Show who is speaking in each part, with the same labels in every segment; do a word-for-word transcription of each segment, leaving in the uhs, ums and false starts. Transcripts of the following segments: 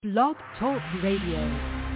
Speaker 1: Blog Talk Radio.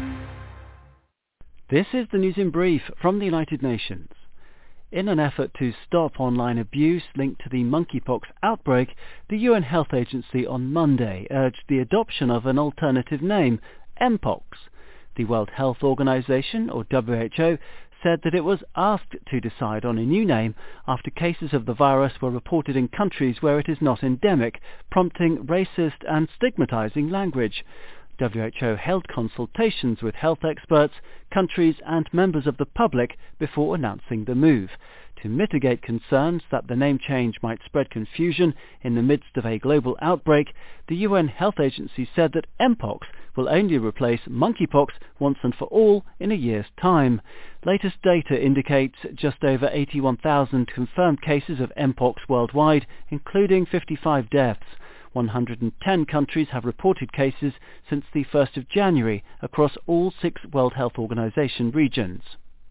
Speaker 2: This is the news in brief from the United Nations. In an effort to stop online abuse linked to the monkeypox outbreak, the U N Health Agency on Monday urged the adoption of an alternative name, Mpox. The World Health Organization, or W H O, said that it was asked to decide on a new name after cases of the virus were reported in countries where it is not endemic, prompting racist and stigmatizing language. W H O held consultations with health experts, countries and members of the public before announcing the move. To mitigate concerns that the name change might spread confusion in the midst of a global outbreak, the U N Health Agency said that Mpox will only replace monkeypox once and for all in a year's time. Latest data indicates just over eighty-one thousand confirmed cases of Mpox worldwide, including fifty-five deaths. one hundred ten countries have reported cases since the first of January across all six World Health Organization regions.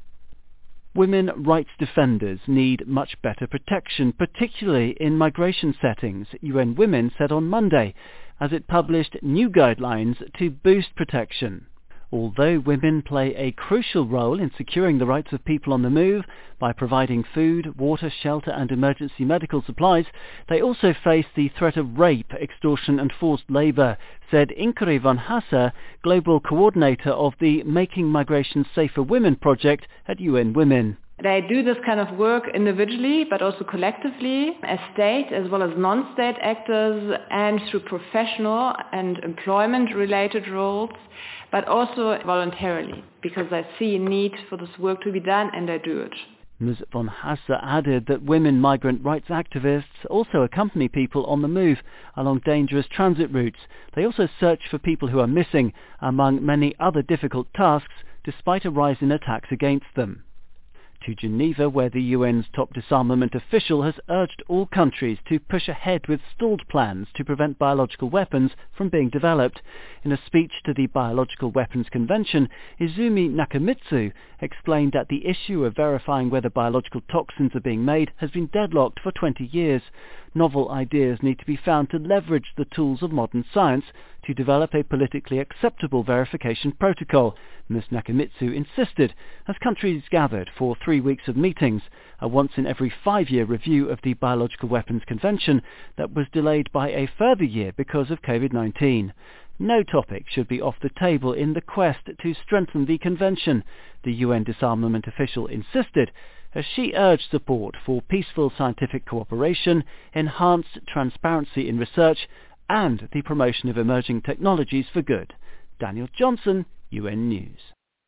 Speaker 2: Women rights defenders need much better protection, particularly in migration settings, U N Women said on Monday, as it published new guidelines to boost protection. Although women play a crucial role in securing the rights of people on the move by providing food, water, shelter and emergency medical supplies, they also face the threat of rape, extortion and forced labour, said Ingrid van Hasse, Global Coordinator of the Making Migration Safer Women project at U N Women.
Speaker 3: They do this kind of work individually, but also collectively, as state as well as non-state actors, and through professional and employment-related roles, but also voluntarily, because they see a need for this work to be done, and they do it.
Speaker 2: Miz von Hasse added that women migrant rights activists also accompany people on the move along dangerous transit routes. They also search for people who are missing, among many other difficult tasks, despite a rise in attacks against them. To Geneva, where the U N's top disarmament official has urged all countries to push ahead with stalled plans to prevent biological weapons from being developed. In a speech to the Biological Weapons Convention, Izumi Nakamitsu explained that the issue of verifying whether biological toxins are being made has been deadlocked for twenty years. Novel ideas need to be found to leverage the tools of modern science to develop a politically acceptable verification protocol, Miz Nakamitsu insisted, as countries gathered for three weeks of meetings, a once-in-every-five-year review of the Biological Weapons Convention that was delayed by a further year because of covid nineteen. No topic should be off the table in the quest to strengthen the convention, the U N disarmament official insisted, as she urged support for peaceful scientific cooperation, enhanced transparency in research, and the promotion of emerging technologies for good. Daniel Johnson, U N News.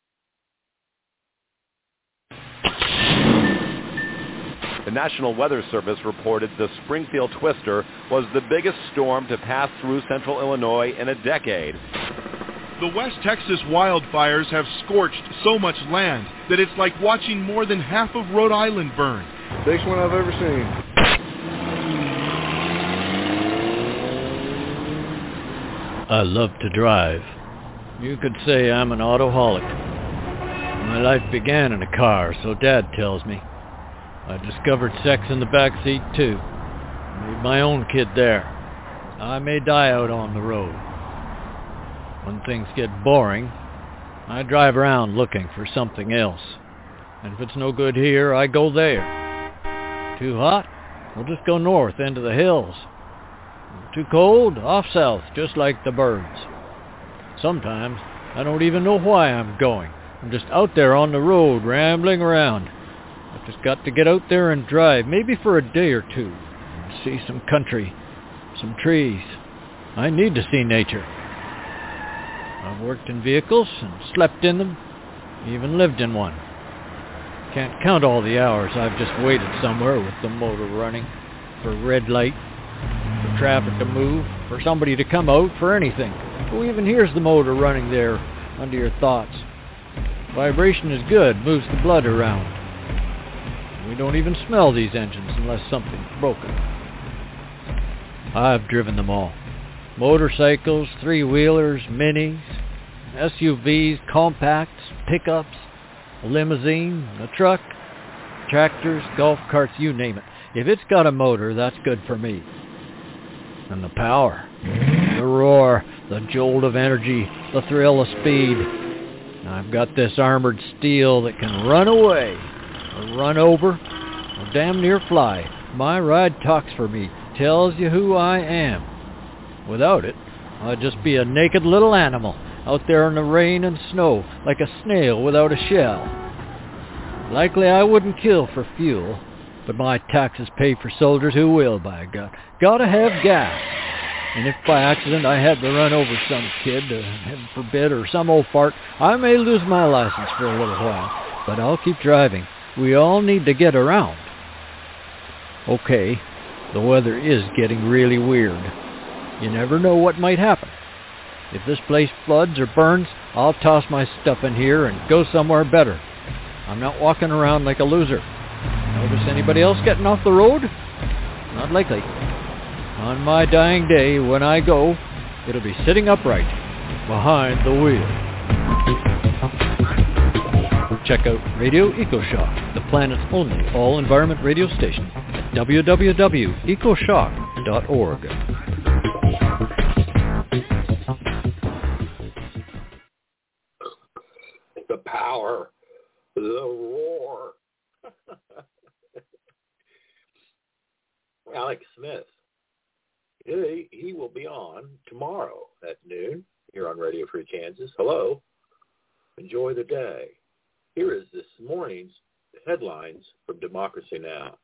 Speaker 4: The National Weather Service reported the Springfield Twister was the biggest storm to pass through central Illinois in a decade.
Speaker 5: The West Texas wildfires have scorched so much land that it's like watching more than half of Rhode Island burn.
Speaker 6: Biggest one I've ever seen.
Speaker 7: I love to drive. You could say I'm an autoholic. My life began in a car, so Dad tells me. I discovered sex in the back seat too. Made my own kid there. I may die out on the road. When things get boring, I drive around looking for something else. And if it's no good here, I go there. Too hot? We'll just go north into the hills. Too cold? Off south, just like the birds. Sometimes I don't even know why I'm going. I'm just out there on the road, rambling around. I've just got to get out there and drive, maybe for a day or two, and see some country, some trees. I need to see nature. I've worked in vehicles and slept in them, even lived in one. Can't count all the hours I've just waited somewhere with the motor running, for red light, for traffic to move, for somebody to come out, for anything. Who even hears the motor running there under your thoughts? Vibration is good, moves the blood around. We don't even smell these engines unless something's broken. I've driven them all. Motorcycles, three-wheelers, minis, S U Vs, compacts, pickups, a limousine, a truck, tractors, golf carts, you name it. If it's got a motor, that's good for me. And the power. The roar, the jolt of energy, the thrill of speed. I've got this armored steel that can run away, or run over, or damn near fly. My ride talks for me, tells you who I am. Without it, I'd just be a naked little animal out there in the rain and snow, like a snail without a shell. Likely I wouldn't kill for fuel, but my taxes pay for soldiers who will, by God. Gotta have gas. And if by accident I had to run over some kid, uh, heaven forbid, or some old fart, I may lose my license for a little while, but I'll keep driving. We all need to get around. Okay, the weather is getting really weird. You never know what might happen. If this place floods or burns, I'll toss my stuff in here and go somewhere better. I'm not walking around like a loser. Notice anybody else getting off the road? Not likely. On my dying day, when I go, it'll be sitting upright, behind the wheel. Check out Radio EcoShock, the planet's only all-environment radio station, at w w w dot ecoshock dot org.
Speaker 8: The power, the roar. Alex Smith. He, he will be on tomorrow at noon here on Radio Free Kansas. Hello. Enjoy the day. Here is this morning's headlines from Democracy Now!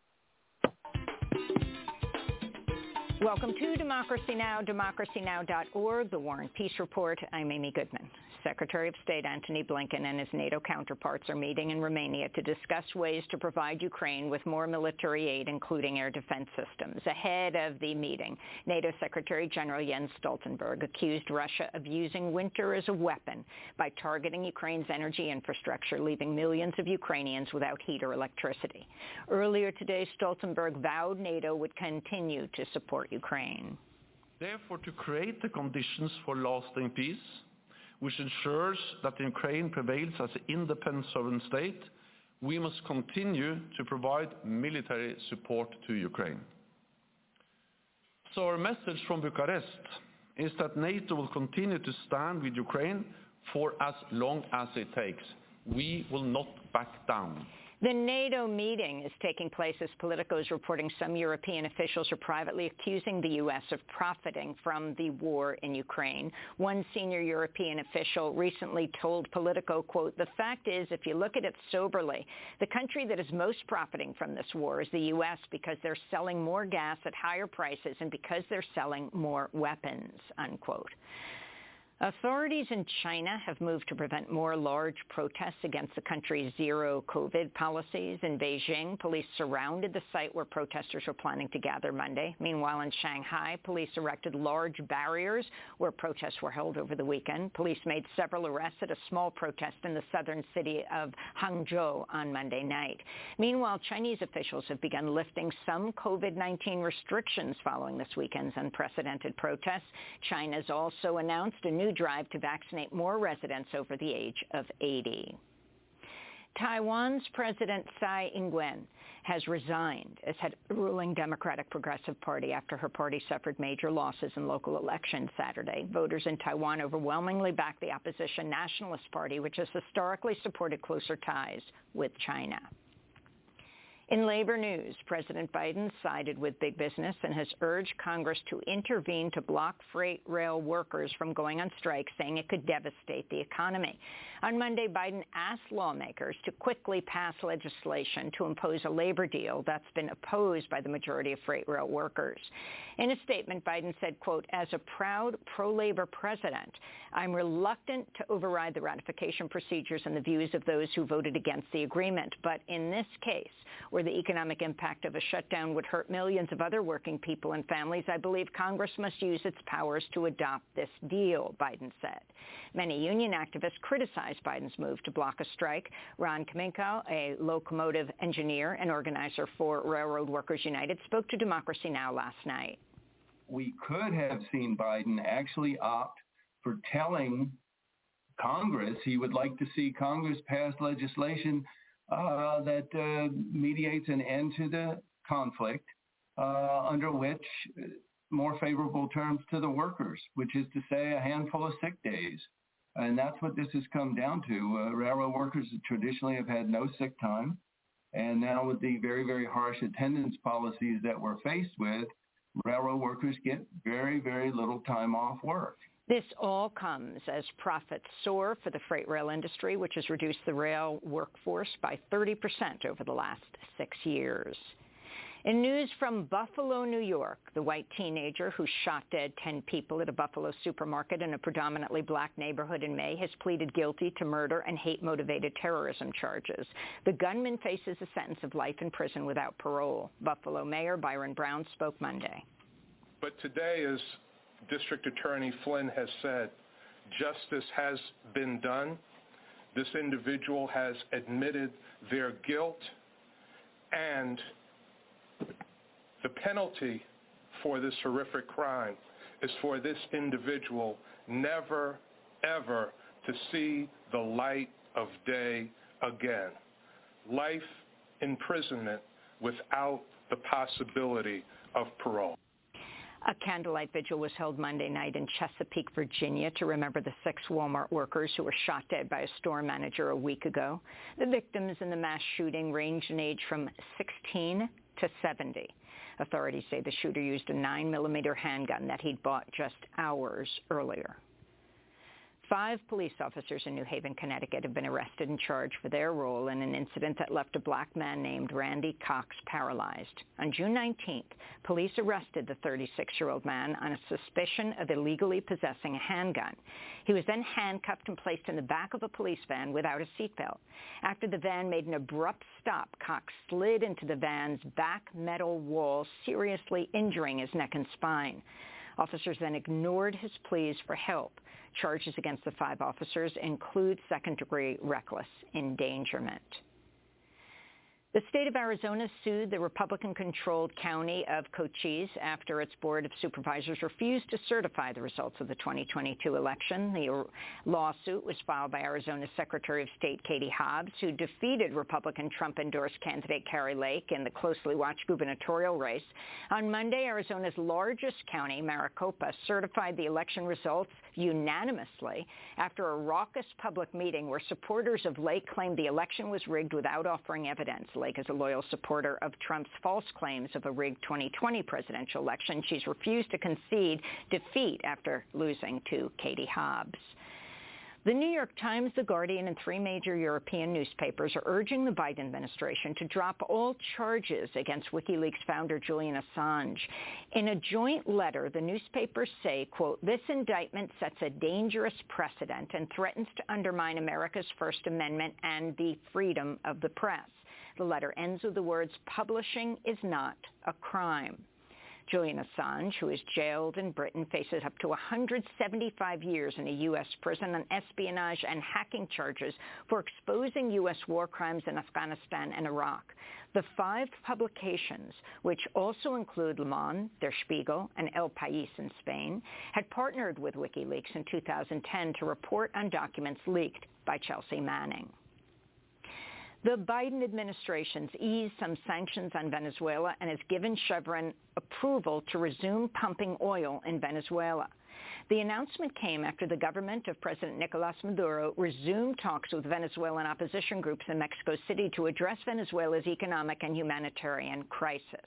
Speaker 9: Welcome to Democracy Now!, democracy now dot org, the War and Peace Report. I'm Amy Goodman. Secretary of State Antony Blinken and his NATO counterparts are meeting in Romania to discuss ways to provide Ukraine with more military aid, including air defense systems. Ahead of the meeting, NATO Secretary General Jens Stoltenberg accused Russia of using winter as a weapon by targeting Ukraine's energy infrastructure, leaving millions of Ukrainians without heat or electricity. Earlier today, Stoltenberg vowed NATO would continue to support Ukraine.
Speaker 10: Therefore, to create the conditions for lasting peace, which ensures that Ukraine prevails as an independent sovereign state, we must continue to provide military support to Ukraine. So our message from Bucharest is that NATO will continue to stand with Ukraine for as long as it takes. We will not back down.
Speaker 9: The NATO meeting is taking place as Politico is reporting some European officials are privately accusing the U S of profiting from the war in Ukraine. One senior European official recently told Politico, quote, "The fact is, if you look at it soberly, the country that is most profiting from this war is the U S because they're selling more gas at higher prices and because they're selling more weapons," unquote. Authorities in China have moved to prevent more large protests against the country's zero COVID policies. In Beijing, police surrounded the site where protesters were planning to gather Monday. Meanwhile, in Shanghai, police erected large barriers where protests were held over the weekend. Police made several arrests at a small protest in the southern city of Hangzhou on Monday night. Meanwhile, Chinese officials have begun lifting some COVID nineteen restrictions following this weekend's unprecedented protests. China's also announced a new drive to vaccinate more residents over the age of eighty. Taiwan's President Tsai Ing-wen has resigned as head of the ruling Democratic Progressive Party after her party suffered major losses in local elections Saturday. Voters in Taiwan overwhelmingly backed the opposition Nationalist Party, which has historically supported closer ties with China. In labor news, President Biden sided with big business and has urged Congress to intervene to block freight rail workers from going on strike, saying it could devastate the economy. On Monday, Biden asked lawmakers to quickly pass legislation to impose a labor deal that's been opposed by the majority of freight rail workers. In a statement, Biden said, quote, "As a proud pro-labor president, I'm reluctant to override the ratification procedures and the views of those who voted against the agreement. But in this case, where the economic impact of a shutdown would hurt millions of other working people and families, I believe Congress must use its powers to adopt this deal," Biden said. Many union activists criticized Biden's move to block a strike. Ron Kaminko, a locomotive engineer and organizer for Railroad Workers United, spoke to Democracy Now! Last night.
Speaker 11: We could have seen Biden actually opt for telling Congress he would like to see Congress pass legislation uh, that uh, mediates an end to the conflict, uh, under which more favorable terms to the workers, which is to say a handful of sick days. And that's what this has come down to. Uh, railroad workers traditionally have had no sick time. And now with the very, very harsh attendance policies that we're faced with, railroad workers get very, very little time off work.
Speaker 9: This all comes as profits soar for the freight rail industry, which has reduced the rail workforce by thirty percent over the last six years. In news from Buffalo, New York, the white teenager who shot dead ten people at a Buffalo supermarket in a predominantly black neighborhood in May has pleaded guilty to murder and hate-motivated terrorism charges. The gunman faces a sentence of life in prison without parole. Buffalo Mayor Byron Brown spoke Monday.
Speaker 12: But today, as District Attorney Flynn has said, justice has been done. This individual has admitted their guilt, and the penalty for this horrific crime is for this individual never, ever to see the light of day again. Life imprisonment without the possibility of parole.
Speaker 9: A candlelight vigil was held Monday night in Chesapeake, Virginia, to remember the six Walmart workers who were shot dead by a store manager a week ago. The victims in the mass shooting ranged in age from sixteen to seventy. Authorities say the shooter used a nine millimeter handgun that he'd bought just hours earlier. Five police officers in New Haven, Connecticut have been arrested and charged for their role in an incident that left a black man named Randy Cox paralyzed. On June nineteenth, police arrested the thirty-six-year-old man on a suspicion of illegally possessing a handgun. He was then handcuffed and placed in the back of a police van without a seatbelt. After the van made an abrupt stop, Cox slid into the van's back metal wall, seriously injuring his neck and spine. Officers then ignored his pleas for help. Charges against the five officers include second-degree reckless endangerment. The state of Arizona sued the Republican-controlled county of Cochise after its Board of Supervisors refused to certify the results of the twenty twenty-two election. The lawsuit was filed by Arizona's Secretary of State Katie Hobbs, who defeated Republican Trump-endorsed candidate Kari Lake in the closely watched gubernatorial race. On Monday, Arizona's largest county, Maricopa, certified the election results unanimously after a raucous public meeting where supporters of Lake claimed the election was rigged without offering evidence. Lake is a loyal supporter of Trump's false claims of a rigged twenty twenty presidential election. She's refused to concede defeat after losing to Katie Hobbs. The New York Times, The Guardian, and three major European newspapers are urging the Biden administration to drop all charges against WikiLeaks founder Julian Assange. In a joint letter, the newspapers say, quote, "This indictment sets a dangerous precedent and threatens to undermine America's First Amendment and the freedom of the press." The letter ends with the words, "Publishing is not a crime." Julian Assange, who is jailed in Britain, faces up to one hundred seventy-five years in a U S prison on espionage and hacking charges for exposing U S war crimes in Afghanistan and Iraq. The five publications, which also include Le Monde, Der Spiegel, and El País in Spain, had partnered with WikiLeaks in two thousand ten to report on documents leaked by Chelsea Manning. The Biden administration's eased some sanctions on Venezuela and has given Chevron approval to resume pumping oil in Venezuela. The announcement came after the government of President Nicolas Maduro resumed talks with Venezuelan opposition groups in Mexico City to address Venezuela's economic and humanitarian crisis.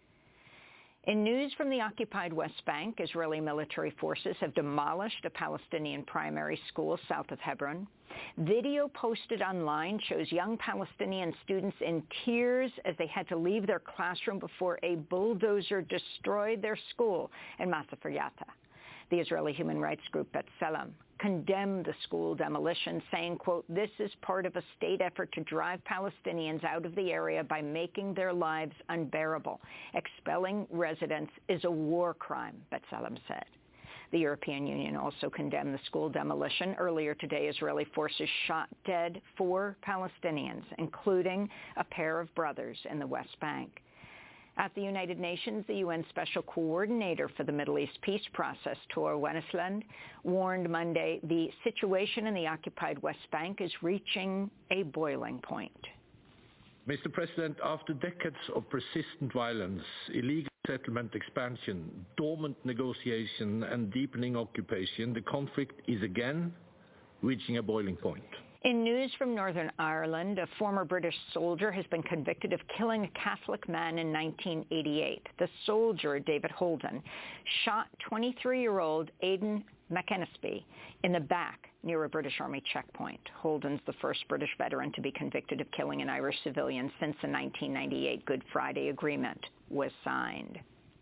Speaker 9: In news from the occupied West Bank, Israeli military forces have demolished a Palestinian primary school south of Hebron. Video posted online shows young Palestinian students in tears as they had to leave their classroom before a bulldozer destroyed their school in Masafer Yatta. The Israeli human rights group B'Tselem condemned the school demolition, saying, quote, "This is part of a state effort to drive Palestinians out of the area by making their lives unbearable. Expelling residents is a war crime," B'Tselem said. The European Union also condemned the school demolition. Earlier today, Israeli forces shot dead four Palestinians, including a pair of brothers in the West Bank. At the United Nations, the U N Special Coordinator for the Middle East peace process, Tor Wennesland, warned Monday the situation in the occupied West Bank is reaching a boiling point.
Speaker 13: Mister President, after decades of persistent violence, illegal settlement expansion, dormant negotiation, and deepening occupation, the conflict is again reaching a boiling point.
Speaker 9: In news from Northern Ireland, a former British soldier has been convicted of killing a Catholic man in nineteen eighty-eight. The soldier, David Holden, shot twenty-three-year-old Aidan McEnespy in the back near a British Army checkpoint. Holden's the first British veteran to be convicted of killing an Irish civilian since the nineteen ninety-eight Good Friday Agreement was signed.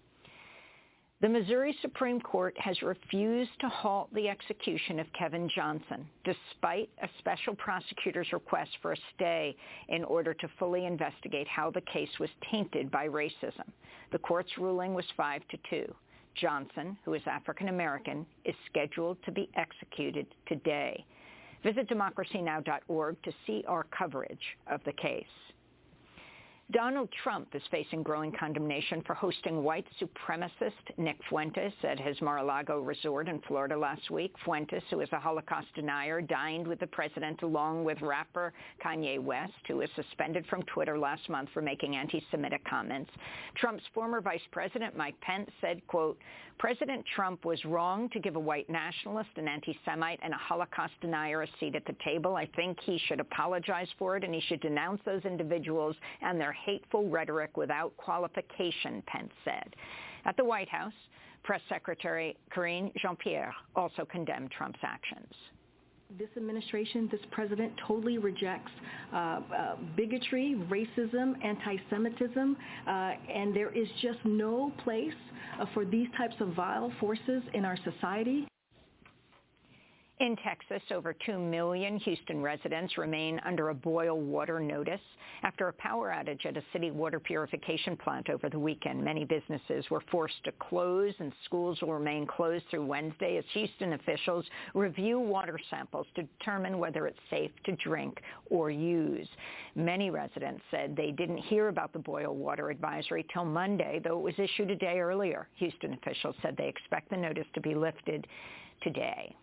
Speaker 9: The Missouri Supreme Court has refused to halt the execution of Kevin Johnson, despite a special prosecutor's request for a stay in order to fully investigate how the case was tainted by racism. The court's ruling was five to two. Johnson, who is African American, is scheduled to be executed today. Visit democracy now dot org to see our coverage of the case. Donald Trump is facing growing condemnation for hosting white supremacist Nick Fuentes at his Mar-a-Lago resort in Florida last week. Fuentes, who is a Holocaust denier, dined with the president along with rapper Kanye West, who was suspended from Twitter last month for making anti-Semitic comments. Trump's former vice president, Mike Pence, said, quote, President Trump was wrong to give a white nationalist, an anti-Semite, and a Holocaust denier a seat at the table. I think he should apologize for it, and he should denounce those individuals and their hateful rhetoric without qualification, Pence said. At the White House, Press Secretary Karine Jean-Pierre also condemned Trump's actions.
Speaker 14: This administration, this president totally rejects uh, uh, bigotry, racism, anti-Semitism, uh, and there is just no place uh, for these types of vile forces in our society.
Speaker 9: In Texas, over two million Houston residents remain under a boil water notice after a power outage at a city water purification plant over the weekend. Many businesses were forced to close, and schools will remain closed through Wednesday as Houston officials review water samples to determine whether it's safe to drink or use. Many residents said they didn't hear about the boil water advisory till Monday, though it was issued a day earlier. Houston officials said they expect the notice to be lifted today.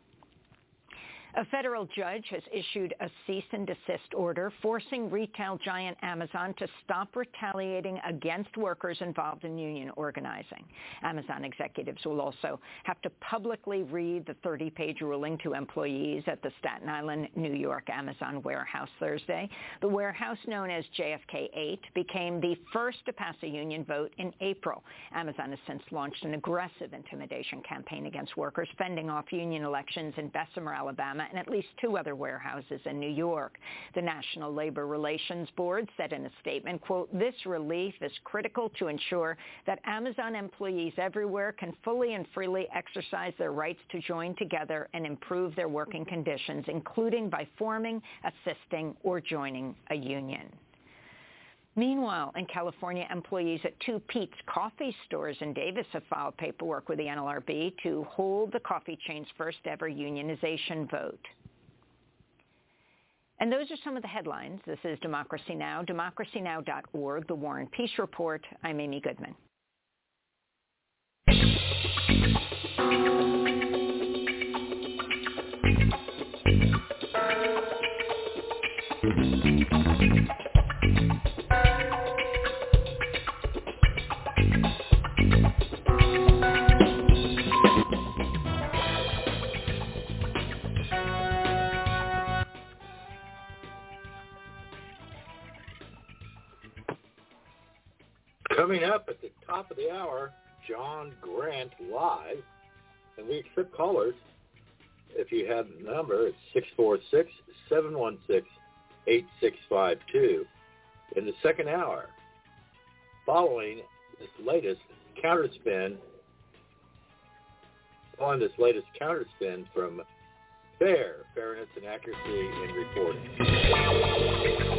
Speaker 9: A federal judge has issued a cease and desist order forcing retail giant Amazon to stop retaliating against workers involved in union organizing. Amazon executives will also have to publicly read the thirty-page ruling to employees at the Staten Island, New York Amazon warehouse Thursday. The warehouse, known as J F K eight, became the first to pass a union vote in April. Amazon has since launched an aggressive intimidation campaign against workers, fending off union elections in Bessemer, Alabama, and at least two other warehouses in New York. The National Labor Relations Board said in a statement, quote, this relief is critical to ensure that Amazon employees everywhere can fully and freely exercise their rights to join together and improve their working conditions, including by forming, assisting, or joining a union. Meanwhile, in California, employees at two Pete's coffee stores in Davis have filed paperwork with the N L R B to hold the coffee chain's first ever unionization vote. And those are some of the headlines. This is Democracy Now!, democracy now dot org, The War and Peace Report. I'm Amy Goodman.
Speaker 8: Coming up at the top of the hour, John Grant live, and we accept callers. If you have the number, it's six four six, seven one six, eight six five two. In the second hour, following this latest counterspin, following this latest counterspin from FAIR, Fairness and Accuracy in Reporting.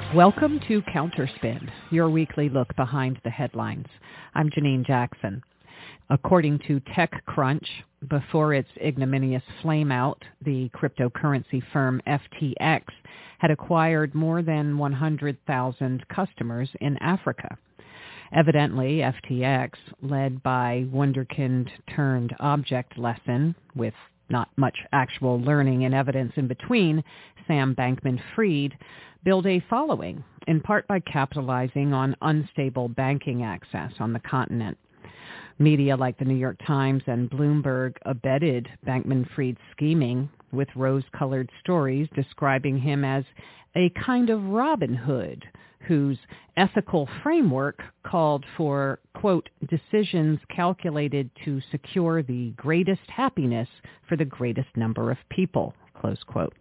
Speaker 15: Welcome to Counterspin, your weekly look behind the headlines. I'm Janine Jackson. According to TechCrunch, before its ignominious flameout, the cryptocurrency firm F T X had acquired more than one hundred thousand customers in Africa. Evidently, F T X, led by wunderkind turned object lesson, with not much actual learning and evidence in between, Sam Bankman-Fried, build a following, in part by capitalizing on unstable banking access on the continent. Media like the New York Times and Bloomberg abetted Bankman-Fried's scheming with rose-colored stories describing him as a kind of Robin Hood whose ethical framework called for, quote, decisions calculated to secure the greatest happiness for the greatest number of people, close quote.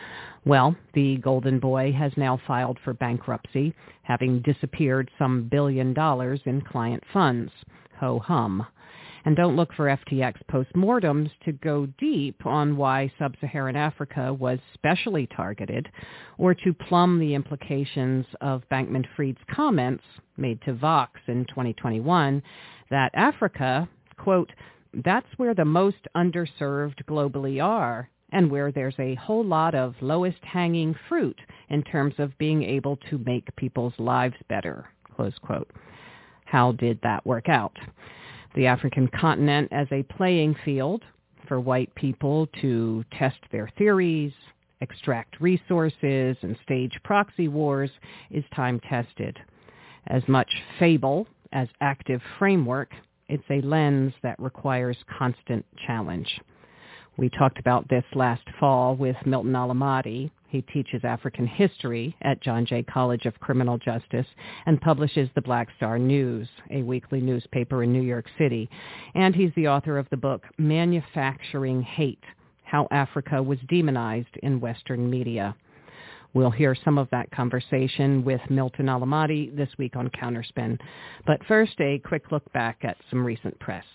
Speaker 15: Well, the Golden Boy has now filed for bankruptcy, having disappeared some billion dollars in client funds. Ho-hum. And don't look for F T X postmortems to go deep on why sub-Saharan Africa was specially targeted, or to plumb the implications of Bankman-Fried's comments made to Vox in twenty twenty-one that Africa, quote, that's where the most underserved globally are, and where there's a whole lot of lowest-hanging fruit in terms of being able to make people's lives better, close quote. How did that work out? The African continent as a playing field for white people to test their theories, extract resources, and stage proxy wars is time-tested. As much fable as active framework, it's a lens that requires constant challenge. We talked about this last fall with Milton Alamati. He teaches African history at John Jay College of Criminal Justice and publishes the Black Star News, a weekly newspaper in New York City. And he's the author of the book Manufacturing Hate, How Africa Was Demonized in Western Media. We'll hear some of that conversation with Milton Alamati this week on Counterspin. But first, a quick look back at some recent press.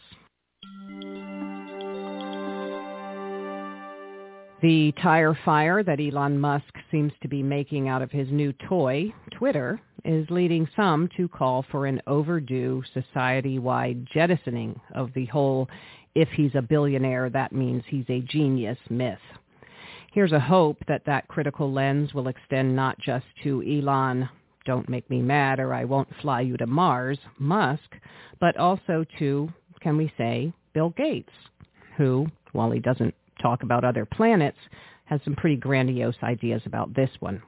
Speaker 15: The tire fire that Elon Musk seems to be making out of his new toy, Twitter, is leading some to call for an overdue society-wide jettisoning of the whole if he's a billionaire, that means he's a genius myth. Here's a hope that that critical lens will extend not just to Elon, don't make me mad or I won't fly you to Mars, Musk, but also to, can we say, Bill Gates, who, while he doesn't talk about other planets, has some pretty grandiose ideas about this one.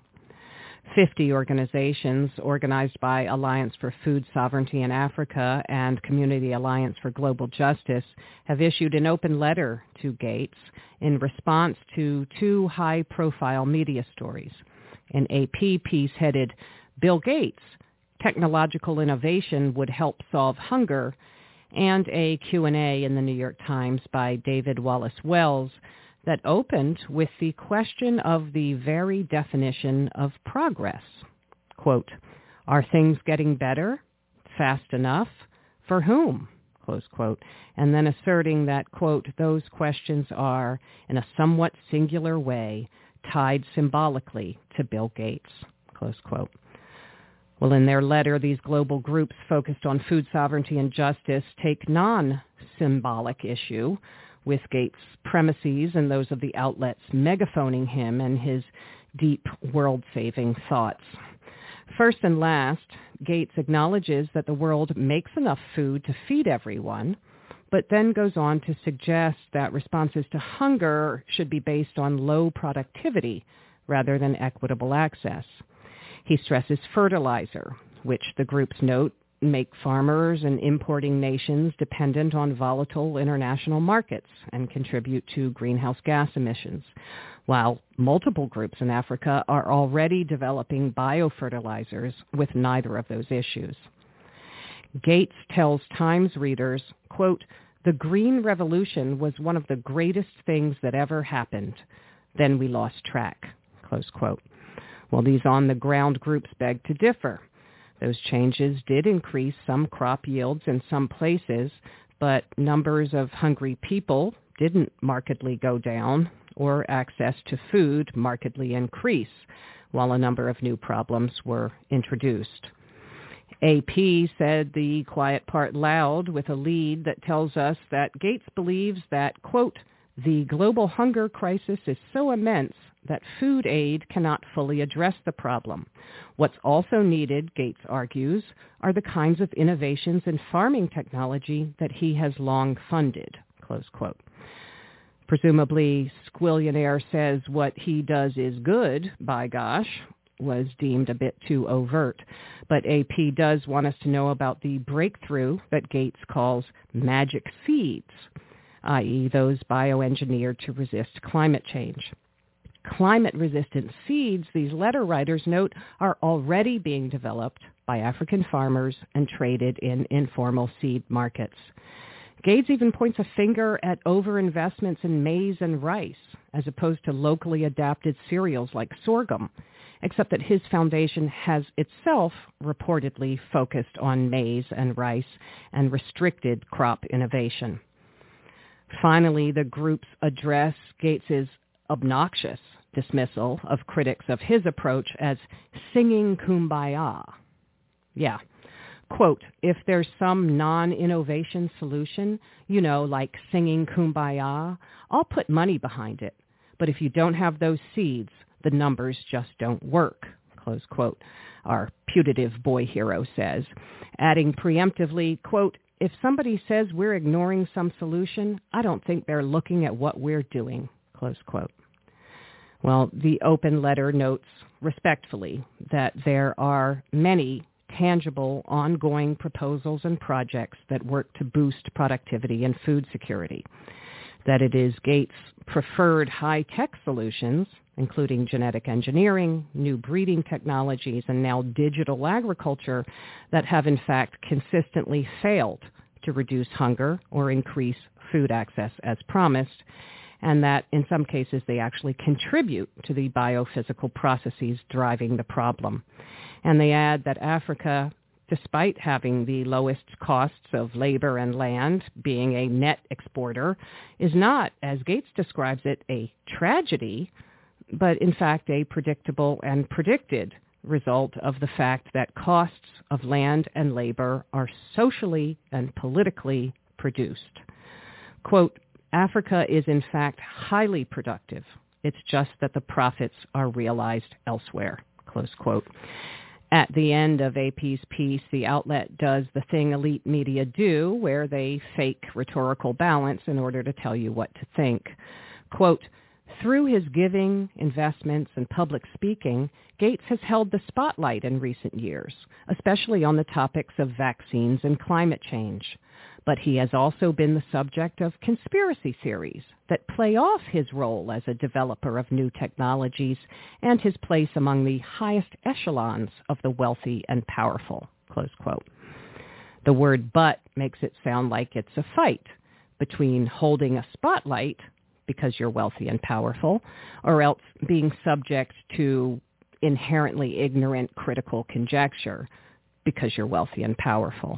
Speaker 15: fifty organizations organized by Alliance for Food Sovereignty in Africa and Community Alliance for Global Justice have issued an open letter to Gates in response to two high-profile media stories. An A P piece headed, Bill Gates, Technological Innovation Would Help Solve Hunger, and a Q and A in the New York Times by David Wallace Wells that opened with the question of the very definition of progress. Quote, are things getting better? Fast enough? For whom? Close quote. And then asserting that, quote, those questions are, in a somewhat singular way, tied symbolically to Bill Gates, close quote. Well, in their letter, these global groups focused on food sovereignty and justice take non-symbolic issue with Gates' premises and those of the outlets megaphoning him and his deep world-saving thoughts. First and last, Gates acknowledges that the world makes enough food to feed everyone, but then goes on to suggest that responses to hunger should be based on low productivity rather than equitable access. He stresses fertilizer, which the groups note make farmers and importing nations dependent on volatile international markets and contribute to greenhouse gas emissions, while multiple groups in Africa are already developing biofertilizers with neither of those issues. Gates tells Times readers, quote, the Green Revolution was one of the greatest things that ever happened. Then we lost track, close quote. Well, these on-the-ground groups beg to differ. Those changes did increase some crop yields in some places, but numbers of hungry people didn't markedly go down or access to food markedly increase, while a number of new problems were introduced. A P said the quiet part loud with a lead that tells us that Gates believes that, quote, the global hunger crisis is so immense that food aid cannot fully address the problem. What's also needed, Gates argues, are the kinds of innovations in farming technology that he has long funded, close quote. Presumably, Squillionaire says what he does is good, by gosh, was deemed a bit too overt. But A P does want us to know about the breakthrough that Gates calls magic seeds, that is those bioengineered to resist climate change. Climate-resistant seeds, these letter writers note, are already being developed by African farmers and traded in informal seed markets. Gates even points a finger at overinvestments in maize and rice, as opposed to locally adapted cereals like sorghum, except that his foundation has itself reportedly focused on maize and rice and restricted crop innovation. Finally, the groups address Gates's obnoxious dismissal of critics of his approach as singing kumbaya. Yeah. Quote, if there's some non-innovation solution, you know, like singing kumbaya, I'll put money behind it. But if you don't have those seeds, the numbers just don't work, close quote, our putative boy hero says, adding preemptively, quote, if somebody says we're ignoring some solution, I don't think they're looking at what we're doing, close quote. Well, the open letter notes respectfully that there are many tangible, ongoing proposals and projects that work to boost productivity and food security, that it is Gates' preferred high-tech solutions, including genetic engineering, new breeding technologies, and now digital agriculture, that have in fact consistently failed to reduce hunger or increase food access as promised, and that in some cases they actually contribute to the biophysical processes driving the problem. And they add that Africa, despite having the lowest costs of labor and land, being a net exporter, is not, as Gates describes it, a tragedy, but in fact a predictable and predicted result of the fact that costs of land and labor are socially and politically produced. Quote, Africa is in fact highly productive. It's just that the profits are realized elsewhere, close quote. At the end of A P's piece, the outlet does the thing elite media do, where they fake rhetorical balance in order to tell you what to think. Quote, through his giving, investments, and public speaking, Gates has held the spotlight in recent years, especially on the topics of vaccines and climate change. But he has also been the subject of conspiracy theories that play off his role as a developer of new technologies and his place among the highest echelons of the wealthy and powerful, close quote. The word but makes it sound like it's a fight between holding a spotlight because you're wealthy and powerful, or else being subject to inherently ignorant critical conjecture because you're wealthy and powerful.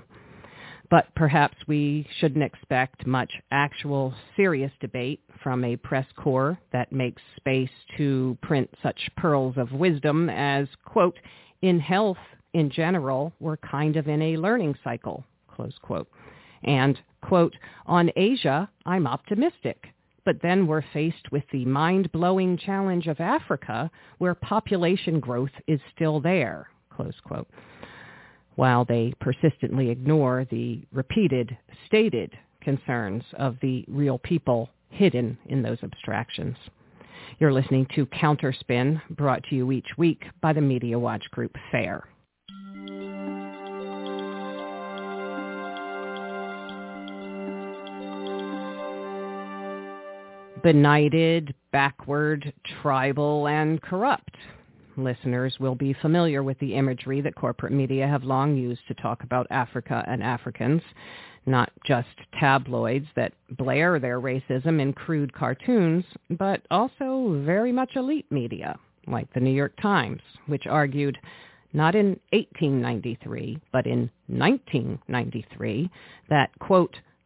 Speaker 15: But perhaps we shouldn't expect much actual serious debate from a press corps that makes space to print such pearls of wisdom as, quote, in health in general, we're kind of in a learning cycle, close quote. And, quote, on Asia, I'm optimistic. But then we're faced with the mind-blowing challenge of Africa, where population growth is still there, close quote, while they persistently ignore the repeated, stated concerns of the real people hidden in those abstractions. You're listening to Counterspin, brought to you each week by the Media Watch Group FAIR. Benighted, backward, tribal, and corrupt. Listeners will be familiar with the imagery that corporate media have long used to talk about Africa and Africans, not just tabloids that blare their racism in crude cartoons, but also very much elite media, like the New York Times, which argued not in eighteen ninety-three, but in nineteen ninety-three, that, quote,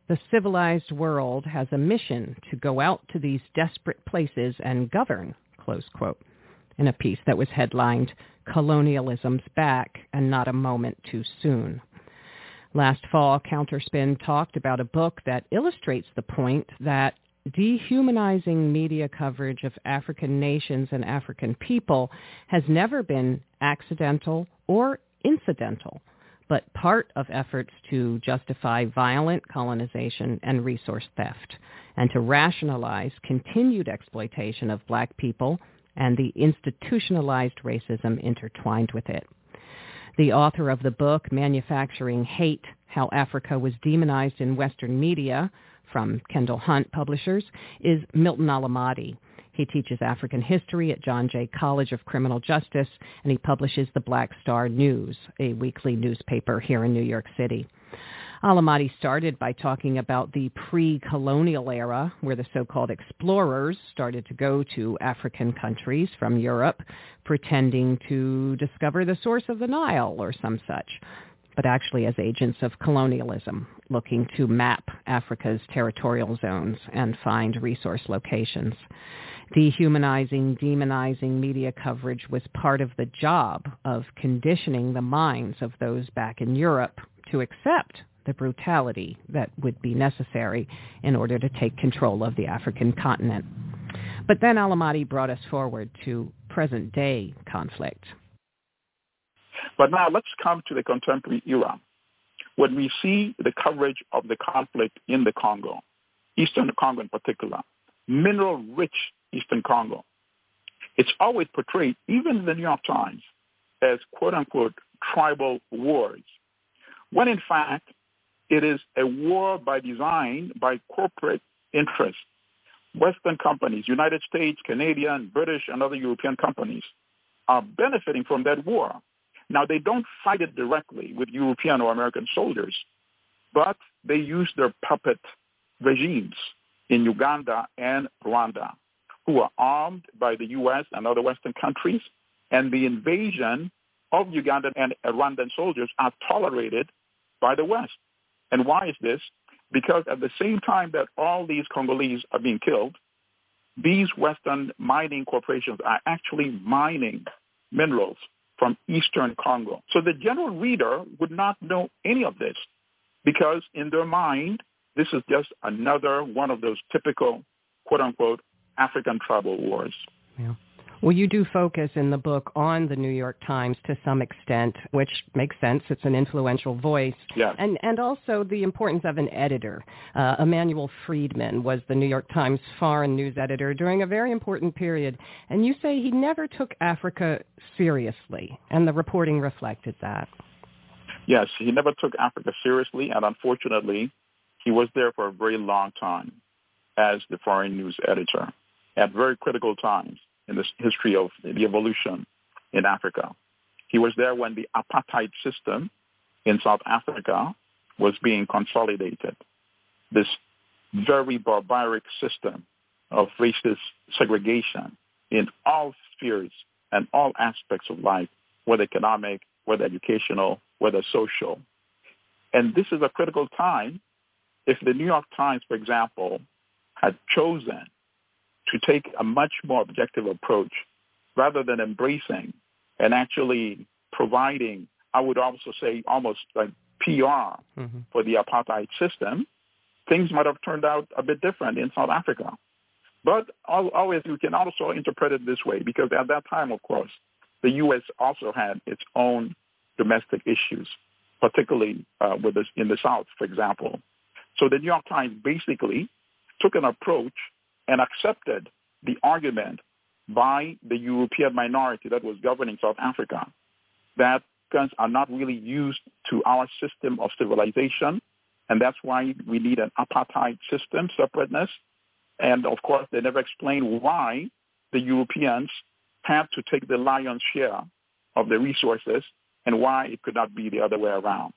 Speaker 15: The civilized world has a mission to go out to these desperate places and govern, close quote, in a piece that was headlined, Colonialism's Back and Not a Moment Too Soon. Last fall, Counterspin talked about a book that illustrates the point that dehumanizing media coverage of African nations and African people has never been accidental or incidental, but part of efforts to justify violent colonization and resource theft, and to rationalize continued exploitation of black people and the institutionalized racism intertwined with it. The author of the book, Manufacturing Hate, How Africa Was Demonized in Western Media, from Kendall Hunt Publishers, is Milton Alamati. He teaches African history at John Jay College of Criminal Justice, and he publishes the Black Star News, a weekly newspaper here in New York City. Alamati started by talking about the pre-colonial era, where the so-called explorers started to go to African countries from Europe, pretending to discover the source of the Nile or some such, but actually as agents of colonialism, looking to map Africa's territorial zones and find resource locations. Dehumanizing, demonizing media coverage was part of the job of conditioning the minds of those back in Europe to accept the brutality that would be necessary in order to take control of the African continent. But then Alamati brought us forward to present-day conflict.
Speaker 16: But now let's come to the contemporary era. When we see the coverage of the conflict in the Congo, Eastern Congo in particular, mineral-rich Eastern Congo, it's always portrayed, even in the New York Times, as quote-unquote tribal wars, when in fact it is a war by design by corporate interests. Western companies, United States, Canadian, British, and other European companies are benefiting from that war. Now, they don't fight it directly with European or American soldiers, but they use their puppet regimes in Uganda and Rwanda, who are armed by the U S and other Western countries, and the invasion of Ugandan and Rwandan soldiers are tolerated by the West. And why is this? Because at the same time that all these Congolese are being killed, these Western mining corporations are actually mining minerals from Eastern Congo. So the general reader would not know any of this because in their mind, this is just another one of those typical, quote-unquote, African tribal wars.
Speaker 15: Yeah. Well, you do focus in the book on the New York Times to some extent, which makes sense. It's an influential voice.
Speaker 16: Yeah.
Speaker 15: And, and also the importance of an editor. Uh, Emanuel Friedman was the New York Times foreign news editor during a very important period. And you say he never took Africa seriously, and the reporting reflected that.
Speaker 16: Yes, he never took Africa seriously, and unfortunately, he was there for a very long time as the foreign news editor at very critical times in the history of the evolution in Africa. He was there when the apartheid system in South Africa was being consolidated. This very barbaric system of racist segregation in all spheres and all aspects of life, whether economic, whether educational, whether social. And this is a critical time. If the New York Times, for example, had chosen to take a much more objective approach rather than embracing and actually providing, I would also say almost like P R mm-hmm. for the apartheid system, things might have turned out a bit different in South Africa. But always you can also interpret it this way, because at that time, of course, the U S also had its own domestic issues, particularly uh, with this in the South, for example. So the New York Times basically took an approach and accepted the argument by the European minority that was governing South Africa that guns are not really used to our system of civilization, and that's why we need an apartheid system, separateness. And, of course, they never explained why the Europeans had to take the lion's share of the resources and why it could not be the other way around.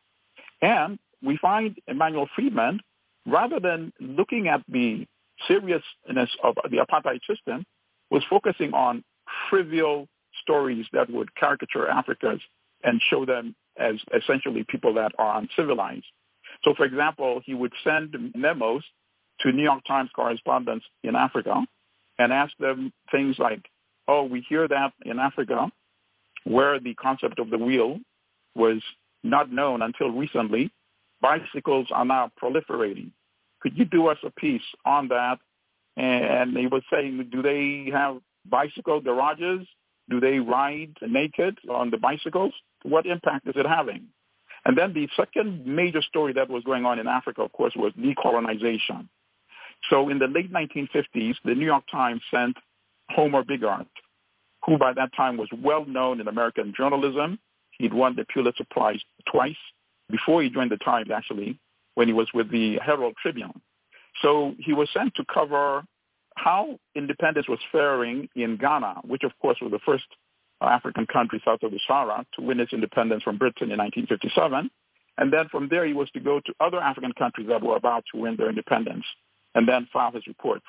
Speaker 16: And we find Emanuel Friedman, rather than looking at the seriousness of the apartheid system, was focusing on trivial stories that would caricature Africans and show them as essentially people that are uncivilized. So, for example, he would send memos to New York Times correspondents in Africa and ask them things like, oh, we hear that in Africa, where the concept of the wheel was not known until recently, bicycles are now proliferating. Could you do us a piece on that? And he was saying, do they have bicycle garages? Do they ride naked on the bicycles? What impact is it having? And then the second major story that was going on in Africa, of course, was decolonization. So in the late nineteen fifties, the New York Times sent Homer Bigart, who by that time was well known in American journalism. He'd won the Pulitzer Prize twice before he joined the Times, actually, when he was with the Herald Tribune. So he was sent to cover how independence was faring in Ghana, which, of course, was the first African country south of the Sahara to win its independence from Britain in nineteen fifty-seven. And then from there, he was to go to other African countries that were about to win their independence and then file his reports.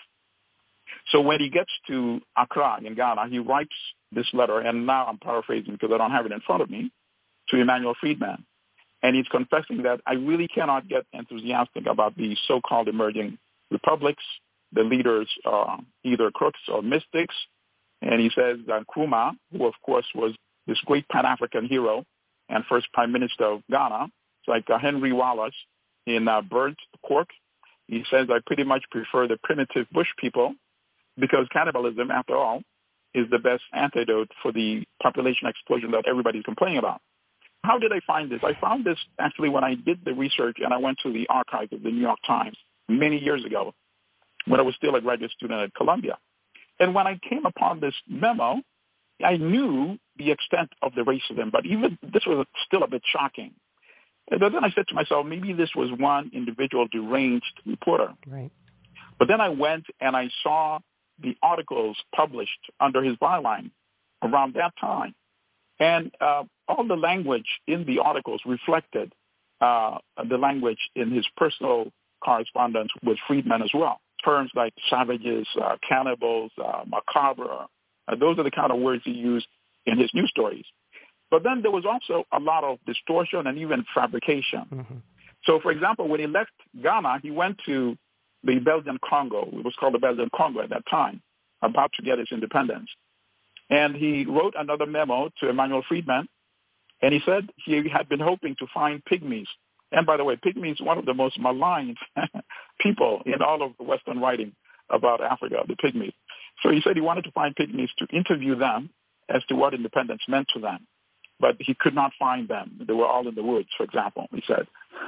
Speaker 16: So when he gets to Accra in Ghana, he writes this letter, and now I'm paraphrasing because I don't have it in front of me, to Emmanuel Friedman. And he's confessing that I really cannot get enthusiastic about the so-called emerging republics. The leaders are either crooks or mystics. And he says that Nkrumah, who of course was this great Pan-African hero and first prime minister of Ghana, it's like uh, Henry Wallace in uh, Burnt Cork. He says, I pretty much prefer the primitive bush people because cannibalism, after all, is the best antidote for the population explosion that everybody's complaining about. How did I find this? I found this actually when I did the research and I went to the archives of the New York Times many years ago when I was still a graduate student at Columbia. And when I came upon this memo, I knew the extent of the racism, but even this was still a bit shocking. And then I said to myself, maybe this was one individual deranged reporter.
Speaker 15: Right.
Speaker 16: But then I went and I saw the articles published under his byline around that time. And uh, all the language in the articles reflected uh, the language in his personal correspondence with Friedman as well. Terms like savages, uh, cannibals, uh, macabre, uh, those are the kind of words he used in his news stories. But then there was also a lot of distortion and even fabrication. Mm-hmm. So, for example, when he left Ghana, he went to the Belgian Congo. It was called the Belgian Congo at that time, about to get its independence. And he wrote another memo to Emmanuel Friedman, and he said he had been hoping to find pygmies. And by the way, pygmies, one of the most maligned people in all of the Western writing about Africa, the pygmies. So he said he wanted to find pygmies to interview them as to what independence meant to them. But he could not find them. They were all in the woods, for example, he said.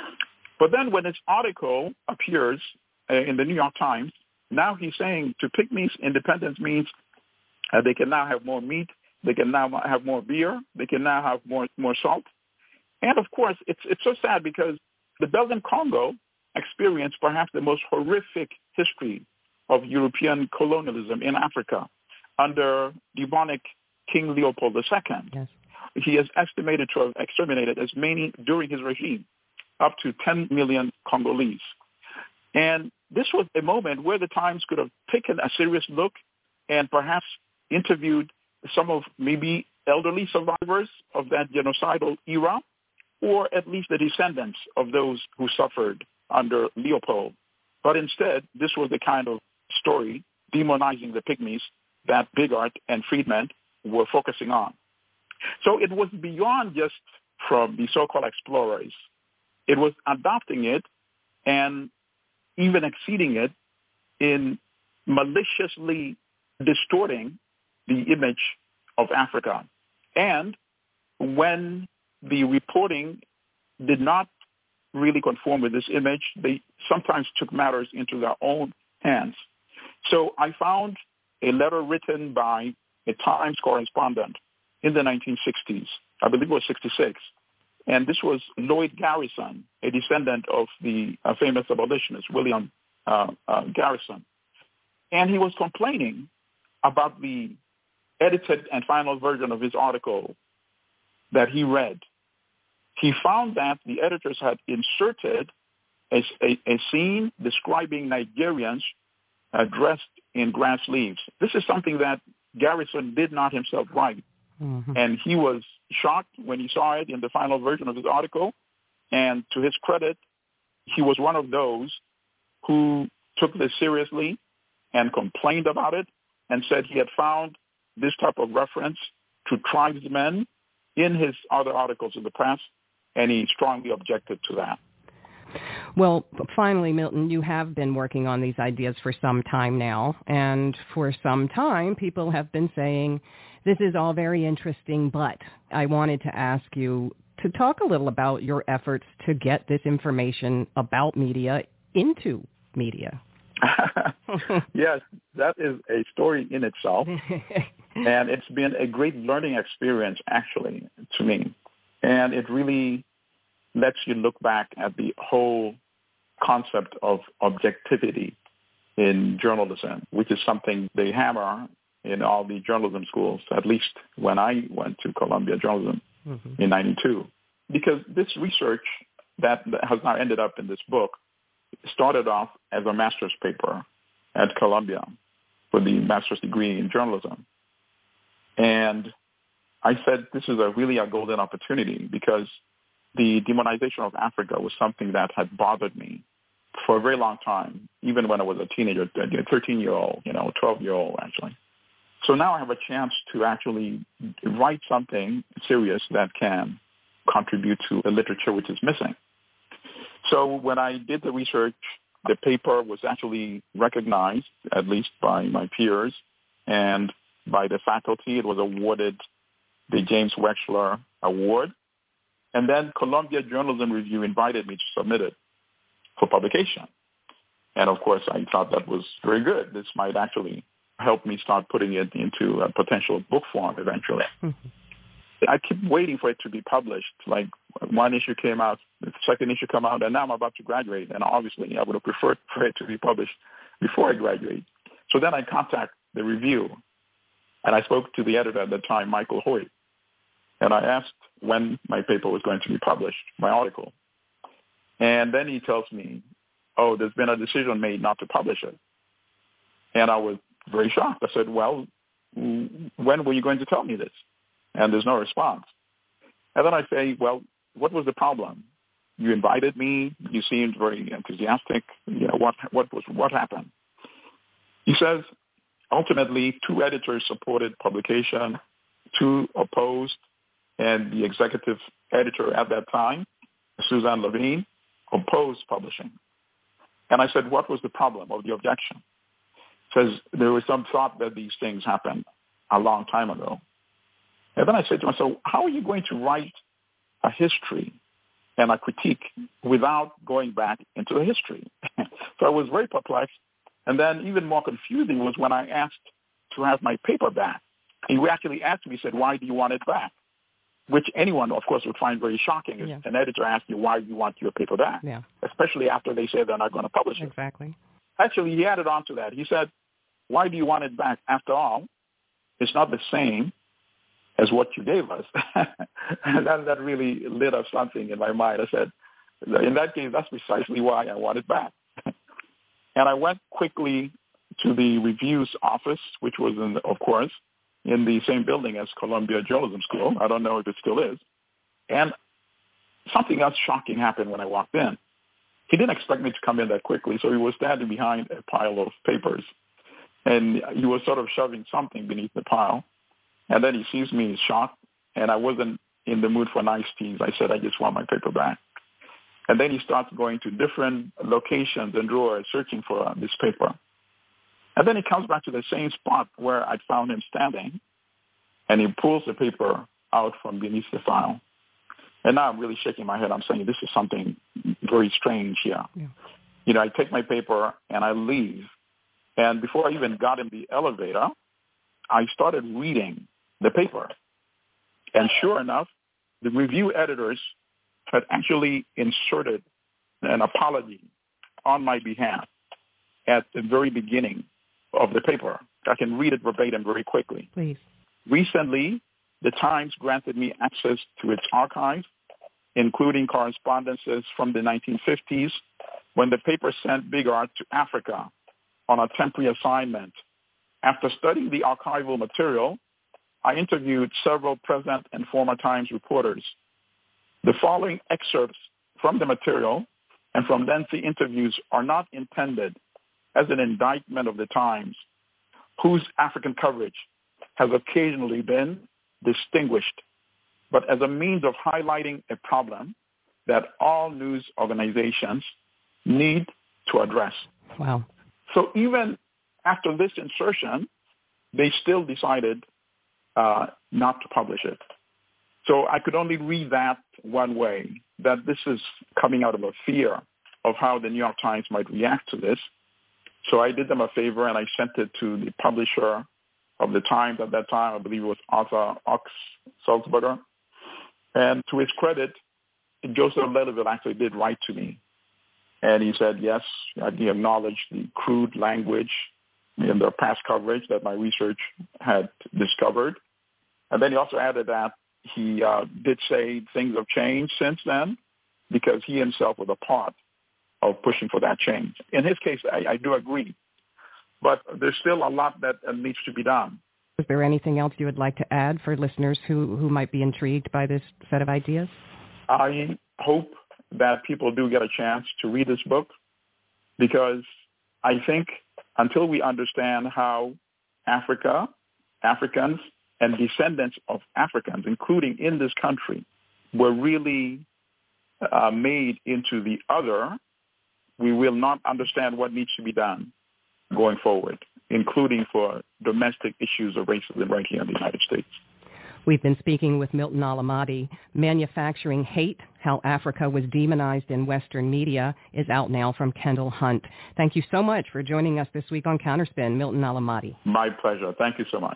Speaker 16: But then when his article appears uh, in the New York Times, now he's saying to pygmies, independence means uh, they can now have more meat, they can now have more beer, they can now have more more salt. And, of course, it's it's so sad because the Belgian Congo experienced perhaps the most horrific history of European colonialism in Africa under demonic King Leopold the Second. Yes. He is estimated to have exterminated as many during his regime, up to ten million Congolese. And this was a moment where the Times could have taken a serious look and perhaps interviewed some of maybe elderly survivors of that genocidal era, or at least the descendants of those who suffered under Leopold. But instead, this was the kind of story demonizing the pygmies that Bigart and Friedman were focusing on. So it was beyond just from the so-called explorers. It was adopting it and even exceeding it in maliciously distorting the image of Africa. And when the reporting did not really conform with this image, they sometimes took matters into their own hands. So I found a letter written by a Times correspondent in the nineteen sixties. I believe it was sixty-six. And this was Lloyd Garrison, a descendant of the uh, famous abolitionist, William uh, uh, Garrison. And he was complaining about the edited and final version of his article that he read. He found that the editors had inserted a, a, a scene describing Nigerians uh, dressed in grass leaves. This is something that Garrison did not himself write. Mm-hmm. And he was shocked when he saw it in the final version of his article. And to his credit, he was one of those who took this seriously and complained about it and said he had found this type of reference to tribesmen in his other articles in the press, and he strongly objected to that.
Speaker 15: Well, finally, Milton, you have been working on these ideas for some time now, and for some time people have been saying, this is all very interesting, but I wanted to ask you to talk a little about your efforts to get this information about media into media.
Speaker 16: Yes, that is a story in itself, and it's been a great learning experience, actually, to me. And it really lets you look back at the whole concept of objectivity in journalism, which is something they hammer in all the journalism schools, at least when I went to Columbia Journalism mm-hmm. in ninety-two. Because this research that has now ended up in this book started off as a master's paper at Columbia for the master's degree in journalism. And I said, this is a really a golden opportunity because the demonization of Africa was something that had bothered me for a very long time, even when I was a teenager, a thirteen-year-old, you know, twelve-year-old, actually. So now I have a chance to actually write something serious that can contribute to the literature which is missing. So when I did the research, the paper was actually recognized, at least by my peers, and by the faculty. It was awarded the James Wechsler Award. And then Columbia Journalism Review invited me to submit it for publication. And, of course, I thought that was very good. This might actually help me start putting it into a potential book form eventually. Mm-hmm. I keep waiting for it to be published. Like one issue came out, the second issue came out, and now I'm about to graduate. And obviously I would have preferred for it to be published before I graduate. So then I contact the review, and I spoke to the editor at the time, Michael Hoyt, and I asked when my paper was going to be published, my article. And then he tells me, oh, there's been a decision made not to publish it. And I was very shocked. I said, well, when were you going to tell me this? And there's no response. And then I say, well, what was the problem? You invited me. You seemed very enthusiastic. You know, what, what, was, what happened? He says, ultimately, two editors supported publication, two opposed, and the executive editor at that time, Suzanne Levine, opposed publishing. And I said, what was the problem of the objection? He says, there was some thought that these things happened a long time ago. And then I said to myself, how are you going to write a history and a critique without going back into the history? So I was very perplexed. And then even more confusing was when I asked to have my paper back. He actually asked me, he said, why do you want it back? Which anyone, of course, would find very shocking if yeah. an editor asks you, why do you want your paper back?
Speaker 15: Yeah.
Speaker 16: Especially after they say they're not going to publish it.
Speaker 15: Exactly.
Speaker 16: Actually, he added on to that. He said, why do you want it back? After all, it's not the same as what you gave us. And that, that really lit up something in my mind. I said, in that case, that's precisely why I want it back. And I went quickly to the review's office, which was, in the, of course, in the same building as Columbia Journalism School. I don't know if it still is. And something else shocking happened when I walked in. He didn't expect me to come in that quickly, so he was standing behind a pile of papers. And he was sort of shoving something beneath the pile. And then he sees me, he's shocked, and I wasn't in the mood for nice teas. I said, I just want my paper back. And then he starts going to different locations and drawers searching for uh, this paper. And then he comes back to the same spot where I found him standing, and he pulls the paper out from beneath the file. And now I'm really shaking my head. I'm saying, this is something very strange here. Yeah. You know, I take my paper and I leave. And before I even got in the elevator, I started reading the paper. And sure enough, the review editors had actually inserted an apology on my behalf at the very beginning of the paper. I can read it verbatim very quickly.
Speaker 15: Please.
Speaker 16: Recently, the Times granted me access to its archive, including correspondences from the nineteen fifties when the paper sent Big Art to Africa on a temporary assignment. After studying the archival material, I interviewed several present and former Times reporters. The following excerpts from the material and from thence the interviews are not intended as an indictment of the Times, whose African coverage has occasionally been distinguished, but as a means of highlighting a problem that all news organizations need to address.
Speaker 15: Wow.
Speaker 16: So even after this insertion, they still decided uh, not to publish it. So I could only read that one way, that this is coming out of a fear of how the New York Times might react to this. So I did them a favor and I sent it to the publisher of the Times at that time. I believe it was Arthur Ox Sulzberger. And to his credit, Joseph Lelyville actually did write to me. And he said, yes, he acknowledged the crude language in the past coverage that my research had discovered. And then he also added that he uh, did say things have changed since then because he himself was a part of pushing for that change. In his case, I, I do agree. But there's still a lot that uh, needs to be done.
Speaker 15: Is there anything else you would like to add for listeners who, who might be intrigued by this set of ideas?
Speaker 16: I hope that people do get a chance to read this book, because I think until we understand how Africa, Africans, and descendants of Africans, including in this country, were really uh, made into the other, we will not understand what needs to be done going forward, including for domestic issues of racism right here in the United States.
Speaker 15: We've been speaking with Milton Alamati. Manufacturing Hate, How Africa Was Demonized in Western Media is out now from Kendall Hunt. Thank you so much for joining us this week on Counterspin, Milton Alamati.
Speaker 16: My pleasure. Thank you so much.